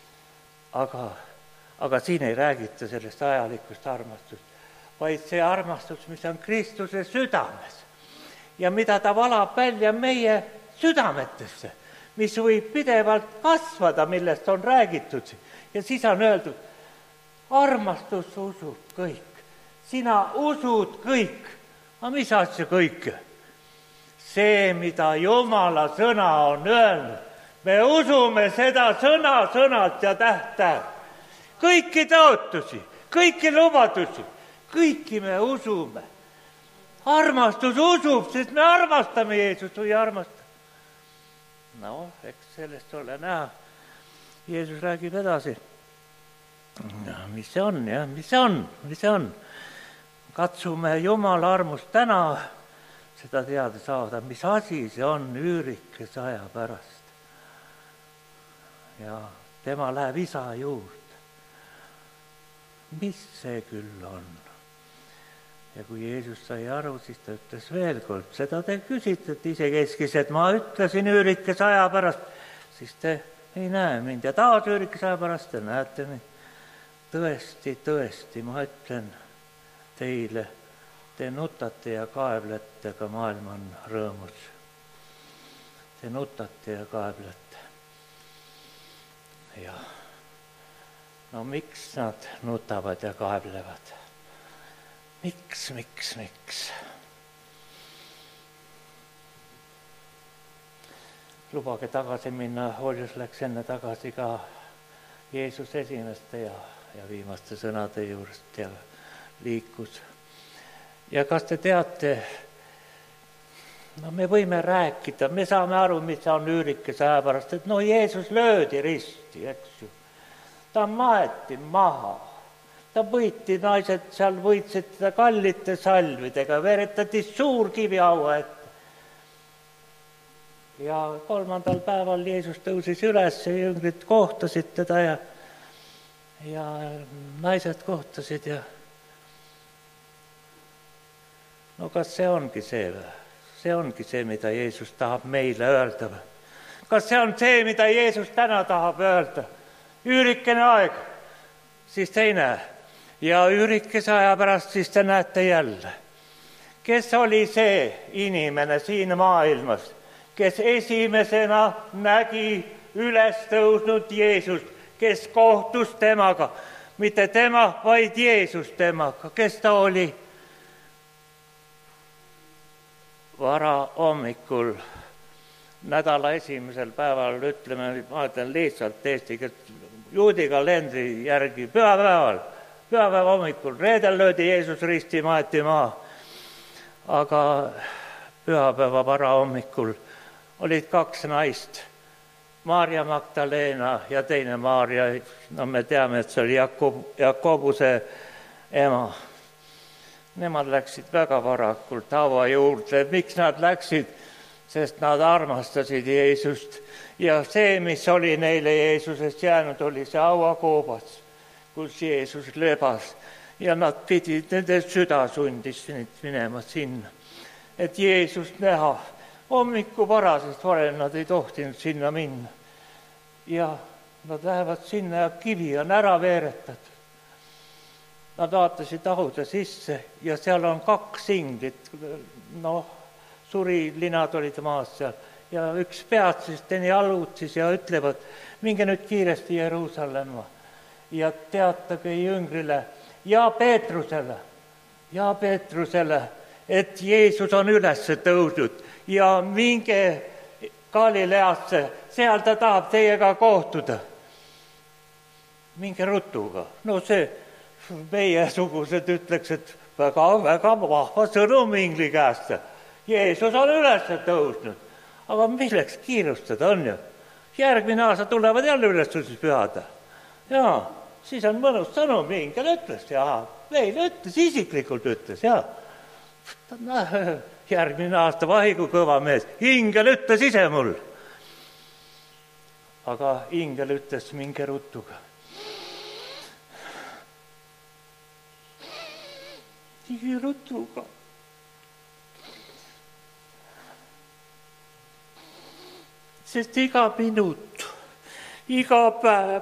Aga siin ei räägita sellest ajalikust armastust, vaid see armastus, mis on Kristuse südames ja mida ta valab välja meie südametesse, mis võib pidevalt kasvada, millest on räägitud. Ja siis on öeldud, armastus usub kõik. Sina usud kõik. Aga mis asja kõike? See, mida Jumala sõna on öelnud, me usume seda sõnalt ja täht. Kõiki tõotusi, kõiki lubadusi, kõiki me usume. Armastus usub, sest me armastame Jeesust või ei armasta. No, eks sellest ole näha. Jeesus räägib edasi. Mis see on, jah? Mis see on? Katsume Jumala armust täna seda teada saada, mis asi see on üürikes aja pärast. Ja tema läheb isa juurde. Mis see küll on? Ja kui Jeesus sai aru, siis ta ütles veel kord, seda te küsite isekeskis, et ma ütlesin üürikes aja pärast, siis te ei näe mind ja taas üürikes aja pärast te näete mind. Tõesti, ma ütlen teile, te nutate ja kaeblete, aga maailm on rõõmus. Te nutate ja kaeblete. Ja no miks nad nutavad ja kaeblevad? Miks? Lubage tagasi minna, Oljus läks enne tagasi ka Jeesus esimeste ja viimaste sõnade juurest ja liikus. Ja kas te teate, no me võime rääkida, me saame aru, mis on üürikese aja pärast, et no Jeesus löödi risti, eks ju. Ta maeti maha, ta võiti, naised seal võitsid teda kallite salvidega, veretati suur kivi haua ette. Ja 3. päeval Jeesus tõusis üles ja jüngrid kohtasid teda ja naised kohtasid ja no kas see ongi see või? See ongi see, mida Jeesus tahab meile öelda või? Kas see on see, mida Jeesus täna tahab öelda? Üürikene aeg, siis te ei näe. Ja üürikese aja pärast siis te näete jälle. Kes oli see inimene siin maailmas, kes esimesena nägi üles tõusnud Jeesust, kes kohtus temaga? Mitte tema, vaid Jeesus temaga. Kes ta oli? Vara hommikul, nädala esimesel päeval, ütleme, ma ütlen lihtsalt eesti keelt, juudi kalendri järgi, pühapäeva hommikul, reedel löödi Jeesus risti, maeti maha. Aga pühapäeva vara hommikul olid 2 naist, Maarja Magdalena ja teine Maarja, no me teame, et see oli Jakobuse ema. Nemad läksid väga varakult haua juurde. Miks nad läksid? Sest nad armastasid Jeesust. Ja see, mis oli neile Jeesusest jäänud, oli see hauakoobas, kus Jeesus lebas. Ja nad pidid, nende süda sundis minema sinna, et Jeesust näha. Hommiku varasest varem nad ei tohtinud sinna minna. Ja nad lähevad sinna ja kivi on ära veeretatud. Nad vaatasid hauda sisse ja seal on 2 inglit, surilinad olid maas seal ja üks peatsis, teine jalutis ja ütlevad, minge nüüd kiiresti Jeruusalemma ja teatage jüngrile ja Peetrusele, et Jeesus on üles tõusnud ja minge Galileasse, seal ta tahab teiega kohtuda. Minge rutuga. No see meiesugused ütleks, et väga vahva sõnum ingli käest. Jeesus on üles tõusnud. Aga milleks kiirustada on ju? Järgmine aasta tulevad jälle ülestuspühad. Ja siis on mõnus sõnum, ingel ütles ja meile ütles, isiklikult ütles ja järgmine aasta vahigu kõva mees. Ingel ütles ise mul. Aga ingel ütles minge rutuga. Minge rutuga. Sest iga minut, iga päev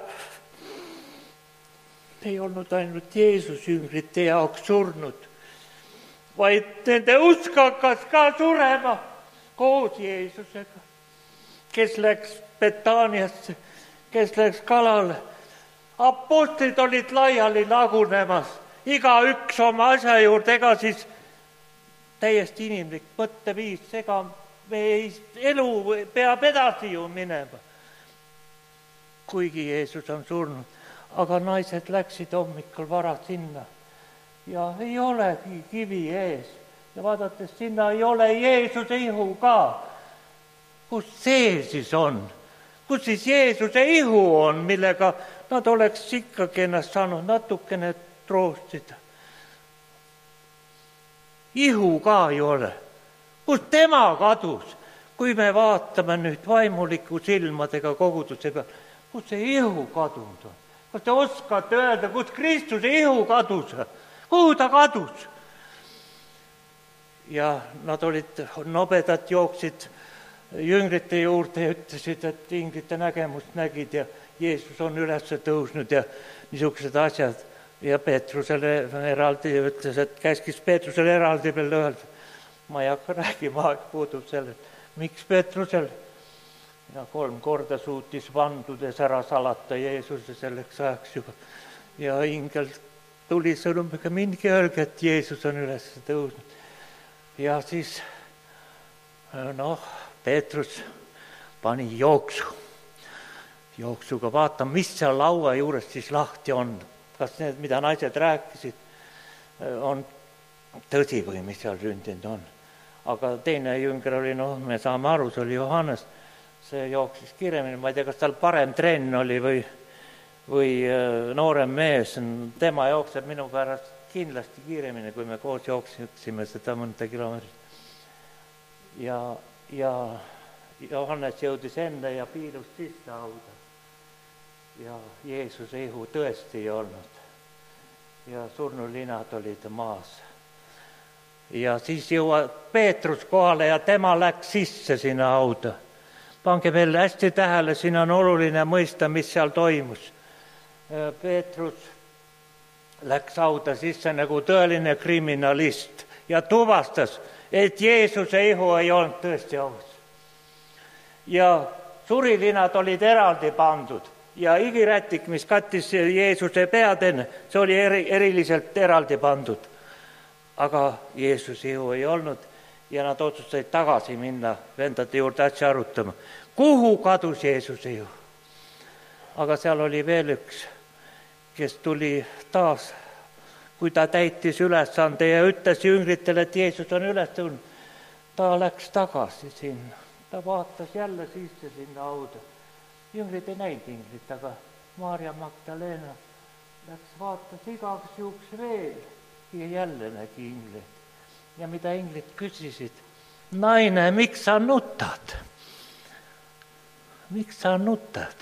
ei olnud ainult Jeesus jüngrite jaoks surnud, vaid nende usk hakkas ka surema koos Jeesusega, kes läks Betaaniasse, kes läks kalale. Apostlid olid laiali lagunemas, igaüks oma asja juurde, ega siis täiesti inimlik mõtteviis, ega meie elu peab edasi ju minema. Kuigi Jeesus on surnud, aga naised läksid hommikul vara sinna ja ei olegi kivi ees. Ja vaadates sinna ei ole Jeesuse ihu ka. Kus see siis on? Kus siis Jeesuse ihu on, millega nad oleks ikkagi ennast saanud natukene troostida? Ihu ka ei ole. Kus tema kadus? Kui me vaatame nüüd vaimuliku silmadega koguduse peal, kus see ihu kadunud on? Kas te oskate öelda, kus Kristuse ihu kadus? Kuhu ta kadus? Ja nad olid nobedad, jooksid jüngrite juurde ja ütlesid, et inglite nägemust nägid ja Jeesus on üles tõusnud ja niisugused asjad. Ja Peetrusele eraldi ütles, et käskis Peetrusele eraldi veel öelda. Ma ei hakka räägima, aeg puudub sellest. Miks Peetrusel? Ja 3 korda suutis vandudes ära salata Jeesuse selleks ajaks juba. Ja ingel tuli sõnumiga, mingi öelge, et Jeesus on üles tõusnud. Ja siis, Peetrus pani jooksuga vaata, mis seal laua juures siis lahti on. Kas need, mida naised rääkisid, on tõsi või mis seal sündinud on. Aga teine jünger oli, me saame aru, see oli Johannes, see jooksis kiiremini, ma ei tea, kas tal parem trenn oli või noorem mees, tema jookseb minu pärast kindlasti kiiremini, kui me koos jooksime seda mõnda kilomeetrit. Ja Johannes jõudis enne ja piilus sisse hauda. Ja Jeesuse ihu tõesti ei olnud. Ja surnulinad olid maas. Ja siis jõuab Peetrus kohale ja tema läks sisse sinna hauda. Pange veel hästi tähele, siin on oluline mõista, mis seal toimus. Peetrus läks hauda sisse nagu tõeline kriminalist ja tuvastas, et Jeesuse ihu ei olnud tõesti haus. Ja surilinad olid eraldi pandud ja igirätik, mis kattis Jeesuse pead enne, see oli eriliselt eraldi pandud. Aga Jeesuse ihu ei olnud ja nad otsustasid tagasi minna vendade juurde asja arutama. Kuhu kadus Jeesuse ihu? Aga seal oli veel üks, kes tuli taas, kui ta täitis ülesande ja ütles jüngritele, et Jeesus on üles tõusnud. Ta läks tagasi sinna. Ta vaatas jälle sisse sinna hauda. Jüngrid ei näinud inglit, aga Maarja Magdalena läks, vaatas igaks juhuks veel ja jälle nägi inglit. Ja mida inglid küsisid? Naine, miks sa nutad? Miks sa nutad?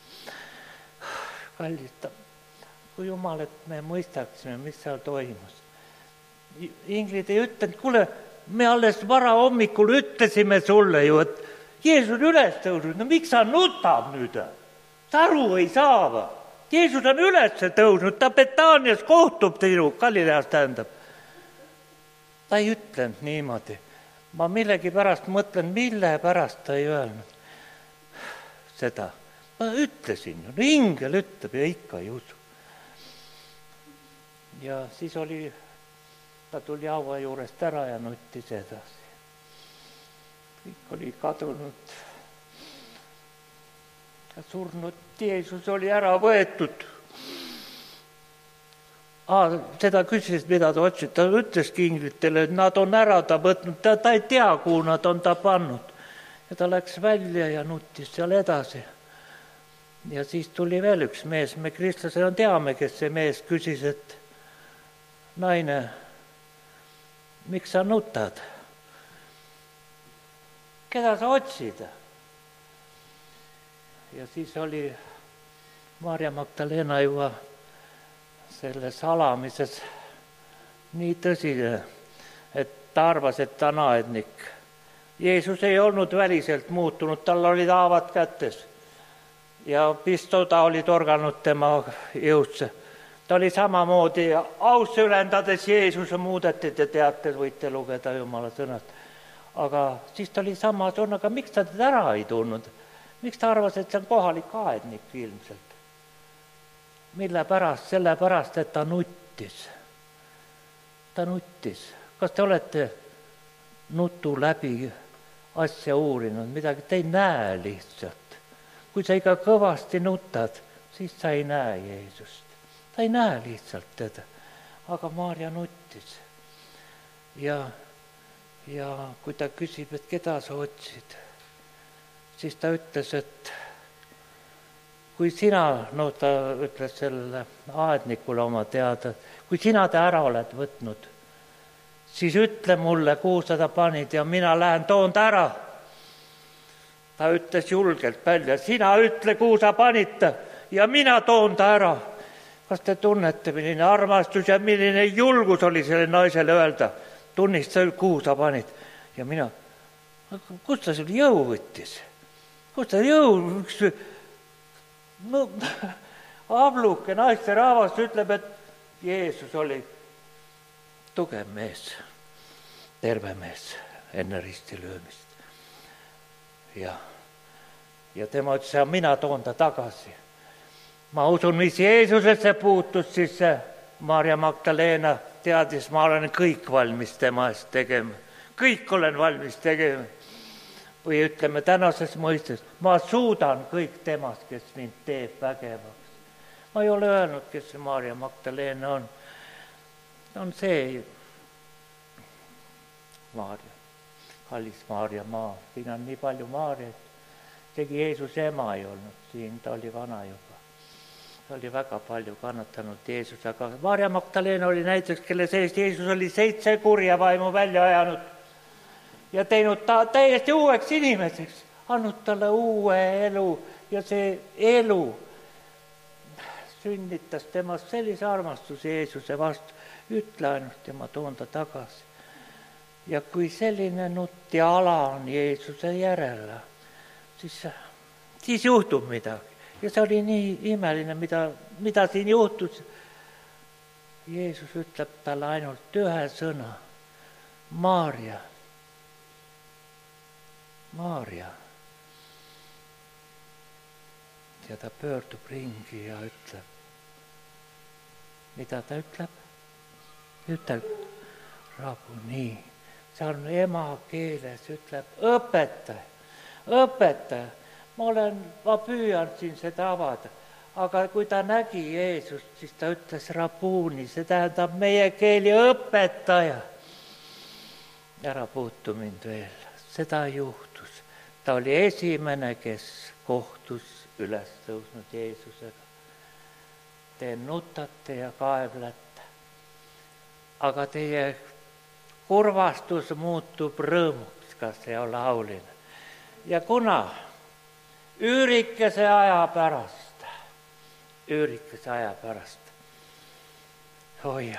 Kallid, kui Jumal, et me mõistaksime, mis seal toimus. Inglid ei ütlenud, kuule, me alles vara hommikul ütlesime sulle ju, et Jeesus üles tõusnud, no miks sa nutad nüüd? Sa aru ei saa. Jeesus on üles tõusnud, ta Betaanias kohtub teilu, Galileas tähendab. Ta ei ütlenud niimoodi. Ma millegi pärast mõtlen, mille pärast ta ei öelnud seda. Ma ütlesin, ingel ütleb ja ikka ei usu. Ja siis ta tuli haua juurest ära ja nuttis edasi. Kõik oli kadunud. Ja surnud Jeesus oli ära võetud. Seda küsis, mida ta otsis. Ta ütleski inglitele, et nad on ära ta võtnud. Ta ei tea, kuhu nad on ta pannud. Ja ta läks välja ja nuttis seal edasi. Ja siis tuli veel üks mees. Me kristlasena teame, kes see mees küsis, et naine, miks sa nutad? Keda sa otsid? Ja siis oli Maarja Magdalena juba selle salamises nii tõsine, et ta arvas, et ta on aednik. Jeesus ei olnud väliselt muutunud, tal olid haavad kätes ja pisto ta oli torganud tema jõudse. Ta oli samamoodi ausse ülendades Jeesuse muudeti, te teate, võite lugeda Jumala sõnast. Aga siis ta oli samas, aga miks ta teda ära ei tulnud? Miks ta arvas, et see on kohalik aednik ilmselt? Mille pärast? Sellepärast, et ta nuttis. Ta nuttis. Kas te olete nutu läbi asja uurinud? Midagi te ei näe lihtsalt. Kui sa ikka kõvasti nutad, siis sa ei näe Jeesust. Ta ei näe lihtsalt teda. Aga Maarja nuttis. Ja kui ta küsib, et keda sa otsid, siis ta ütles, et kui sina, ta ütles selle aednikule oma teada, kui sina ta ära oled võtnud, siis ütle mulle, kuhu sa ta panid ja mina lähen toon ta ära. Ta ütles julgelt välja, sina ütle, kuhu sa panid ta ja mina toon ta ära. Kas te tunnete, milline armastus ja milline julgus oli selle naisele öelda? Tunnista, kuhu sa panid. Ja mina, kust ta selle jõu võttis? Kust ta jõu? No, abluke naiste rahvas ütleb, et Jeesus oli tugev mees, terve mees enne risti löömist. Ja tema ütles, et mina toon ta tagasi. Ma usun, mis Jeesusesse puutus, siis Maarja Magdalena teadis, ma olen kõik valmis tema eest tegema. Kõik olen valmis tegema. Või ütleme tänases mõistes, ma suudan kõik temast, kes mind teeb vägevaks. Ma ei ole öelnud, kes see Maarja Magdalena on. On see Maarja, kallis Maarja maa. Siin on nii palju Maarjaid. Tegi Jeesuse ema ei olnud siin, ta oli vana juba. Ta oli väga palju kannatanud Jeesus, aga Maarja Magdalena oli näiteks, kelle seest Jeesus oli 7 kurja vaimu välja ajanud ja teinud ta täiesti uueks inimeseks, andnud talle uue elu ja see elu sünnitas temast sellise armastuse Jeesuse vastu. Ütle ainult ja ma toon ta tagasi. Ja kui selline nutt ja ala on Jeesuse järele, siis juhtub midagi. Ja see oli nii imeline, mida siin juhtus. Jeesus ütleb talle ainult ühe sõna. Maarja. Maarja. Ja ta pöördub ringi ja ütleb. Mida ta ütleb? Ütleb rabu nii. See on ema keeles, ütleb õpetaja. Õpetaja. Ma püüan siin seda avada, aga kui ta nägi Jeesust, siis ta ütles rabuuni, see tähendab meie keeli õpetaja. Ära puutu mind veel, seda juhtus. Ta oli esimene, kes kohtus üles tõusnud Jeesusega. Te nutate ja kaeblete, aga teie kurvastus muutub rõõmuks, kas ei ole auline. Ja kuna üürikese aja pärast. Hoia,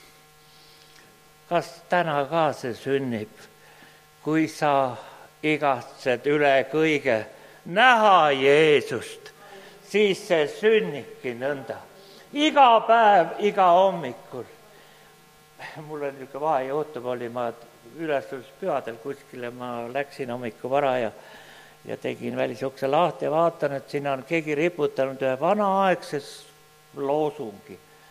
kas täna ka see sünnib, kui sa igatsed üle kõige näha Jeesust, siis see sünnibki nõnda. Iga päev, iga hommikul. Mul on niisugune vahejuhtum oli, ma ülestõuspühadel kuskile, ma läksin hommiku vara ja tegin välisukse lahti ja vaatan, et sinna on keegi riputanud ühe vanaaegses loosungi.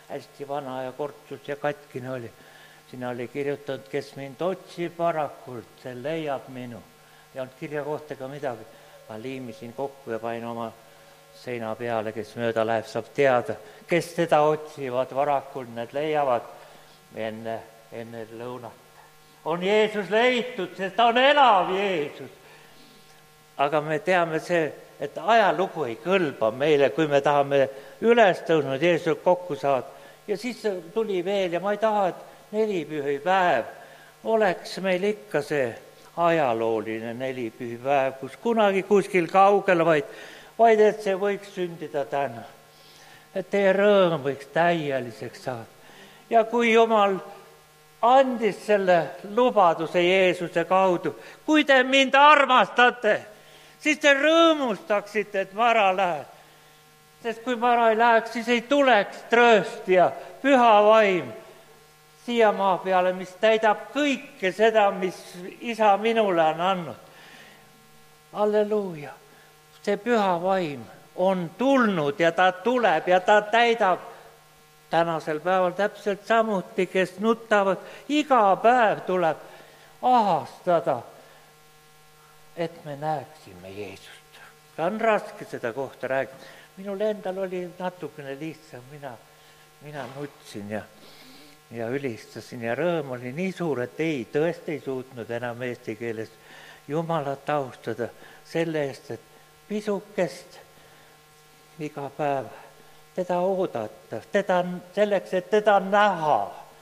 hästi vana ja kortsus ja katkine oli. Sinna oli kirjutatud, kes mind otsib varakult, see leiab minu. Ei olnud kirja kohta ka midagi. Ma liimisin kokku ja panin oma seina peale, kes mööda läheb, saab teada, kes teda otsivad varakult, need leiavad enne lõunat. On Jeesus leitud, sest ta on elav Jeesus. Aga me teame see, et ajalugu ei kõlba meile, kui me tahame üles tõusnud Jeesus kokku saada. Ja siis tuli veel ja ma ei taha, et nelipühipäev oleks meil ikka see ajalooline nelipühipäev, kus kunagi kuskil kaugel, vaid et see võiks sündida täna. Et teie rõõm võiks täieliseks saada. Ja kui Jumal andis selle lubaduse Jeesuse kaudu, kui te mind armastate, siis te rõõmustaksite, et ma ära lähen. Sest kui ma ära ei läheks, siis ei tuleks trööst ja püha vaim siia maa peale, mis täidab kõike seda, mis Isa minule on andnud. Halleluuja! See püha vaim on tulnud ja ta tuleb ja ta täidab tänasel päeval täpselt samuti, kes nutavad. Iga päev tuleb ahastada, et me näeksime Jeesust. On raske seda kohta rääkida. Minul endal oli natukene lihtsam. Mina nutsin ja ülistasin ja rõõm oli nii suur, et tõesti ei suutnud enam eesti keeles Jumalat austada selle eest, et pisukest iga päev teda oodata, selleks, et teda näha.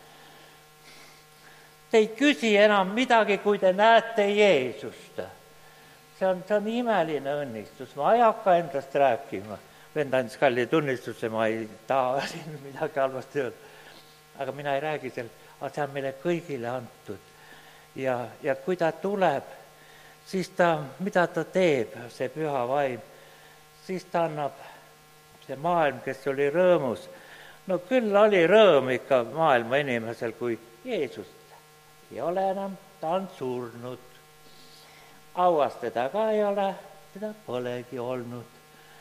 Te ei küsi enam midagi, kui te näete Jeesust. See on imeline õnnistus, ma ei hakka endast rääkima. Vend andis kalli tunnistuse, ma ei taha siin midagi halvasti öelda. Aga mina ei räägi sellest, aga see on meile kõigile antud. Ja kui ta tuleb, siis mida ta teeb, see püha vaim, siis ta annab see maailm, kes oli rõõmus. No küll oli rõõm ikka maailma inimesel, kui Jeesust ei ole enam, ta on surnud. Auas teda ka ei ole, teda polegi olnud.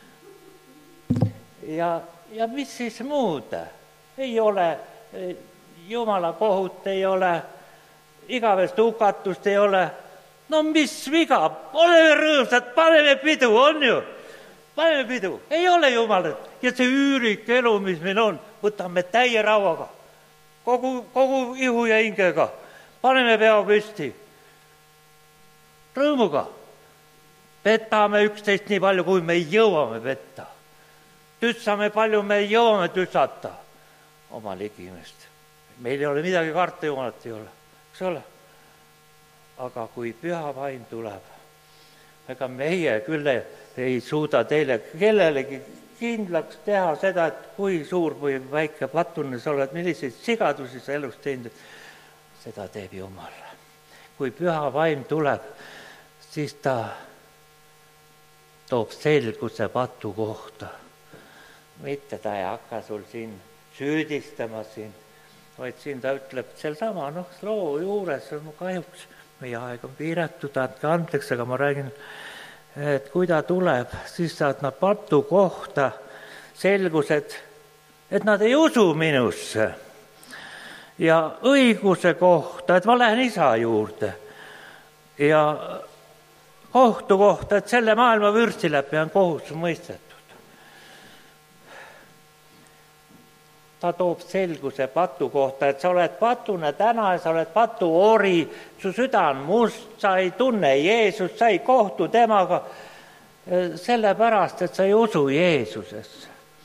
Ja mis siis muud? Ei ole, Jumala kohut ei ole, igavest hukatust ei ole. No mis viga, oleme rõõmsad, paneme pidu, on ju? Paneme pidu, ei ole Jumalat. Ja see üürik elu, mis meil on, võtame täie rauaga, kogu ihu ja hingega, paneme pea püsti, rõõmuga. Petame üksteist nii palju, kui me jõuame petta. Tüssame palju, me jõuame tüssata oma ligimest. Meil ei ole midagi karta, Jumalat ei ole, eks ole? Aga kui püha vaim tuleb, ega meie küll ei suuda teile kellelegi kindlaks teha seda, et kui suur või väike patune sa oled, milliseid sigadusi sa elus teinud, seda teeb Jumal. Kui püha vaim tuleb, siis ta toob selguse patu kohta. Mitte ta ei hakka sul siin süüdistama siin, vaid siin ta ütleb sealsama, loo juures on kahjuks, meie aeg on piiratud, andke andeks, aga ma räägin, et kui ta tuleb, siis saad nad patu kohta selgused, et nad ei usu minusse. Ja õiguse kohta, et ma lähen Isa juurde. Ja kohtu kohta, et selle maailma vürsti läbi on kohus mõistetud. Ta toob selguse patu kohta, et sa oled patune täna ja sa oled patu ori, su süda on must, sa ei tunne Jeesust, sa ei kohtu temaga sellepärast, et sa ei usu Jeesusesse.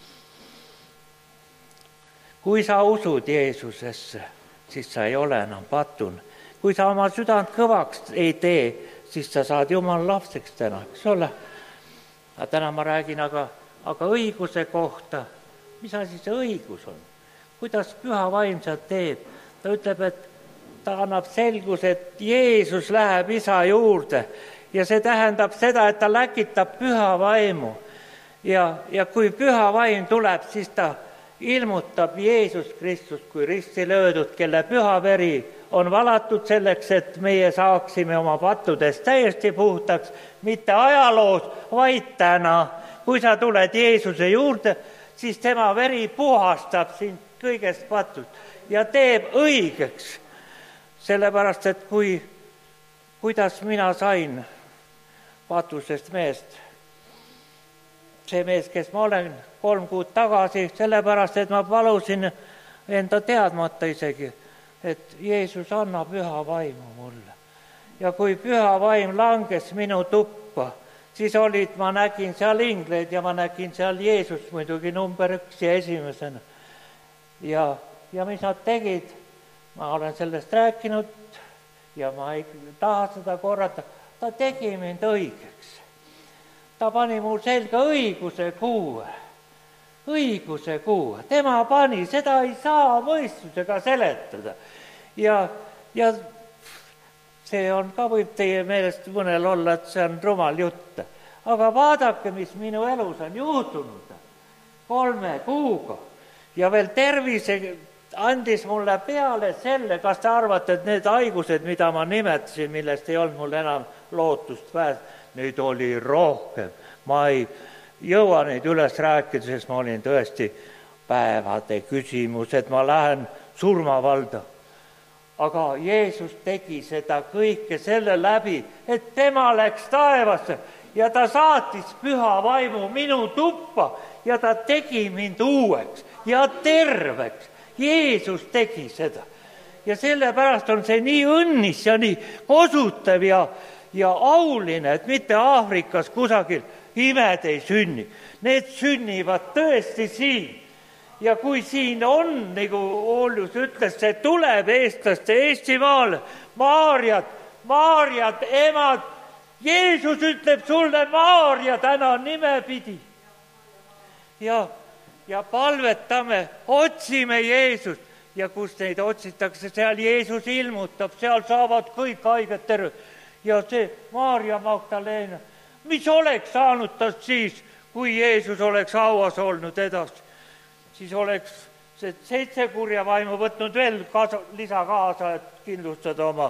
Kui sa usud Jeesusesse, siis sa ei ole enam patune. Kui sa oma südant kõvaks ei tee, siis sa saad Jumala lapseks täna, eks ole? Täna ma räägin aga õiguse kohta. Mis asi see õigus on? Kuidas püha vaim seda teeb? Ta ütleb, et ta annab selguse, et Jeesus läheb Isa juurde ja see tähendab seda, et ta läkitab püha vaimu. Ja kui püha vaim tuleb, siis ta ilmutab Jeesus Kristust kui risti löödud, kelle püha veri on valatud selleks, et meie saaksime oma pattudest täiesti puhtaks, mitte ajaloos, vaid täna. Kui sa tuled Jeesuse juurde, siis tema veri puhastab sind kõigest patust ja teeb õigeks. Sellepärast, et kuidas mina sain patusest meest, see mees, kes ma olen 3 kuud tagasi, sellepärast, et ma palusin enda teadmata isegi, et Jeesus annab püha vaimu mulle. Ja kui püha vaim langes minu tuppa, siis ma nägin seal ingleid ja ma nägin seal Jeesus muidugi number 1 ja esimesena. Ja mis nad tegid, ma olen sellest rääkinud ja ma ei taha seda korrata, ta tegi mind õigeks. Ta pani mul selga õiguse kuue. Tema pani, seda ei saa mõistusega seletada. Ja see on ka, võib teie meelest mõnel olla, et see on rumal jutt. Aga vaadake, mis minu elus on juhtunud 3 kuuga. Ja veel tervise andis mulle peale selle, kas te arvate, et need haigused, mida ma nimetasin, millest ei olnud mul enam lootust pääseda, neid oli rohkem. Ma ei jõua neid üles rääkida, sest ma olin tõesti päevade küsimus, et ma lähen surmavalda. Aga Jeesus tegi seda kõike selle läbi, et tema läks taevasse ja ta saatis püha vaimu minu tuppa ja ta tegi mind uueks ja terveks. Jeesus tegi seda. Ja sellepärast on see nii õnnis ja nii kosutav ja auline, et mitte Aafrikas kusagil imed ei sünni. Need sünnivad tõesti siin. Ja kui siin on, nagu Oljus ütles, see tuleb eestlaste Eestimaale, Maarjad, emad, Jeesus ütleb sulle Maarja täna nimepidi. Ja palvetame, otsime Jeesust ja kus neid otsitakse, seal Jeesus ilmutab, seal saavad kõik haiged terve. Ja see Maarja Magdalena, mis oleks saanud tast siis, kui Jeesus oleks hauas olnud edasi? Siis oleks see 7 kurja vaimu võtnud veel lisakaasa, et kindlustada oma.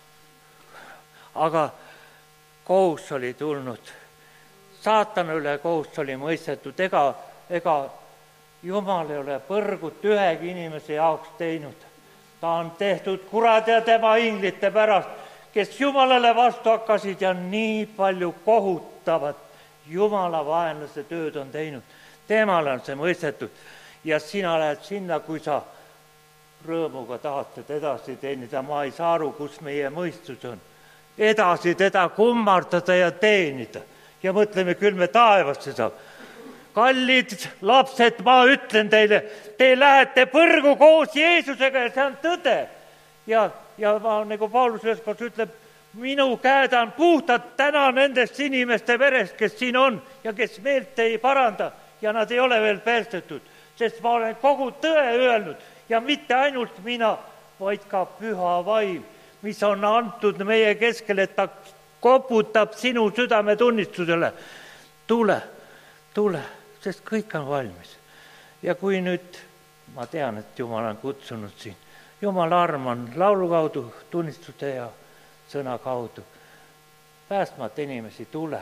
Aga kohus oli tulnud. Saatana üle kohus oli mõistetud. Ega Jumal ei ole põrgut ühegi inimese jaoks teinud. Ta on tehtud kurad ja tema inglite pärast, kes Jumalale vastu hakkasid ja nii palju kohutavat Jumala vaenlase tööd on teinud. Temale on see mõistetud. Ja sina lähed sinna, kui sa rõõmuga tahad seda edasi teenida. Ma ei saa aru, kus meie mõistus on. Edasi teda kummardada ja teenida. Ja mõtleme, küll me taevasse saab. Kallid lapsed, ma ütlen teile, te lähete põrgu koos Jeesusega ja see on tõde. Ja ma, nagu Paulus üheskoos ütleb, minu käed on puhtad täna nendest inimeste verest, kes siin on ja kes meelt ei paranda ja nad ei ole veel päästetud. Sest ma olen kogu tõe öelnud ja mitte ainult mina, vaid ka püha vaim, mis on antud meie keskel, et ta koputab sinu südametunnistusele. Tule, sest kõik on valmis. Ja kui nüüd, ma tean, et Jumal on kutsunud siin, Jumala arm on laulu kaudu, tunnistuste ja sõna kaudu. Päästmata inimesi, tule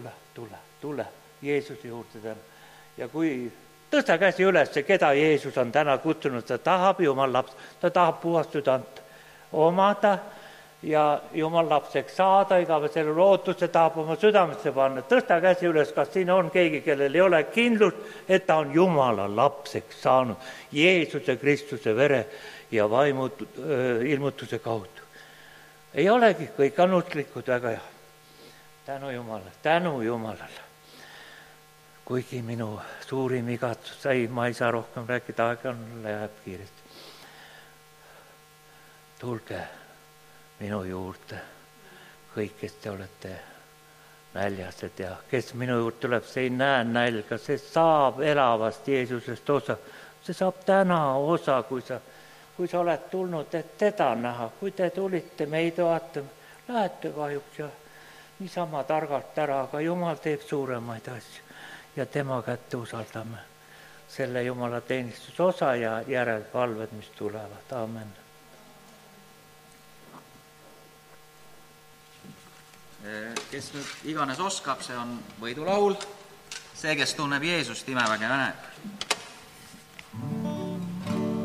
Jeesuse juurde täna. Ja kui tõsta käsi üles, keda Jeesus on täna kutsunud, ta tahab Jumal laps, ta tahab puhast südant omada ja Jumal lapseks saada, igaveselu lootuse tahab oma südamesse panna. Tõsta käsi üles, kas siin on keegi, kellel ei ole kindlust, et ta on Jumala lapseks saanud Jeesuse Kristuse vere ja vaimu ilmutuse kaudu. Ei olegi kõik annuslikud, väga hea. Tänu Jumalale. Kuigi minu suurim igatsus, ma ei saa rohkem rääkida, aega läheb kiiresti. Tulge minu juurde, kõik, kes te olete näljased ja kes minu juurde tuleb, see ei näe nälga, see saab elavast Jeesusest osa. See saab täna osa, kui sa oled tulnud, et teda näha. Kui te tulite meid vaatama, lähete kahjuks ja niisama targalt ära, aga Jumal teeb suuremaid asju. Ja tema kätte usaldame selle Jumala teenistuse osa ja järelpalved, mis tulevad. Amen. Kes nüüd iganes oskab, see on võidulaul. See, kes tunneb Jeesust, imeväge näeb.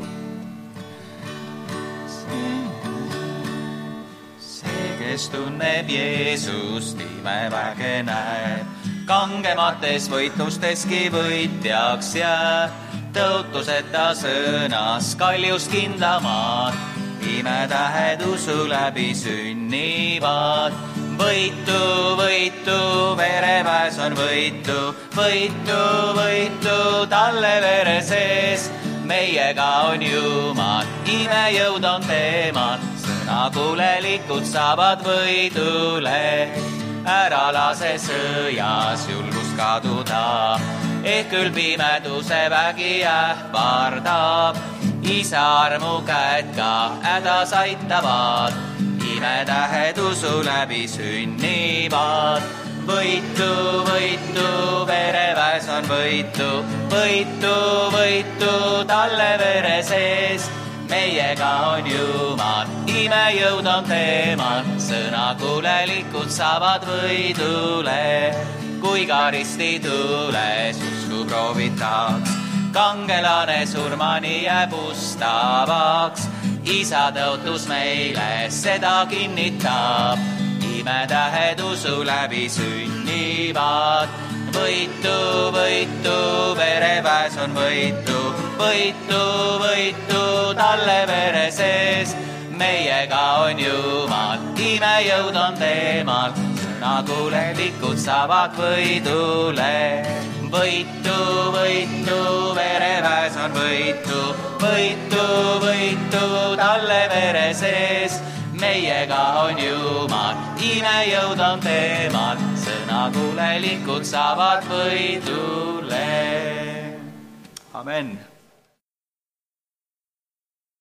kes tunneb Jeesust, imeväge näeb. Kangemates võitlusteski võitjaks jääb, tõotuseta sõnas kaljust kindlamad, imetähed usu läbi sünnivad. Võitu, võitu, vereväes on võitu, võitu, võitu, talle vere sees. Meiega on Jumal, imejõud on teemal, sõnakuulelikud saavad võidule. Ära lase sõjas julgust kaduda, ehk küll pimeduse vägi ähvardab. Isa armu käed ka hädas aitavad, imetähed usu läbi sünnivad. Võitu, võitu, vereväes on võitu, võitu, võitu, talle vere sees. Meiega on Jumal, imejõud on teemal, sõnakuulelikud saavad võidule. Kui ka risti tules usku proovitaks, kangelane surmani jääb ustavaks. Isa tõotus meile seda kinnitab, imetähed usu läbi sünnivad. Võitu, võitu, vereväes on võitu, võitu, võitu, talle vere sees. Meiega on Jumal, imejõud on teemal, sõnakuulelikud saavad võidule. Võitu, võitu, vereväes on võitu, võitu, võitu, talle vere sees. Meiega on Jumal, imejõud on teemal, sõnakuulelikud saavad võidule. Amen.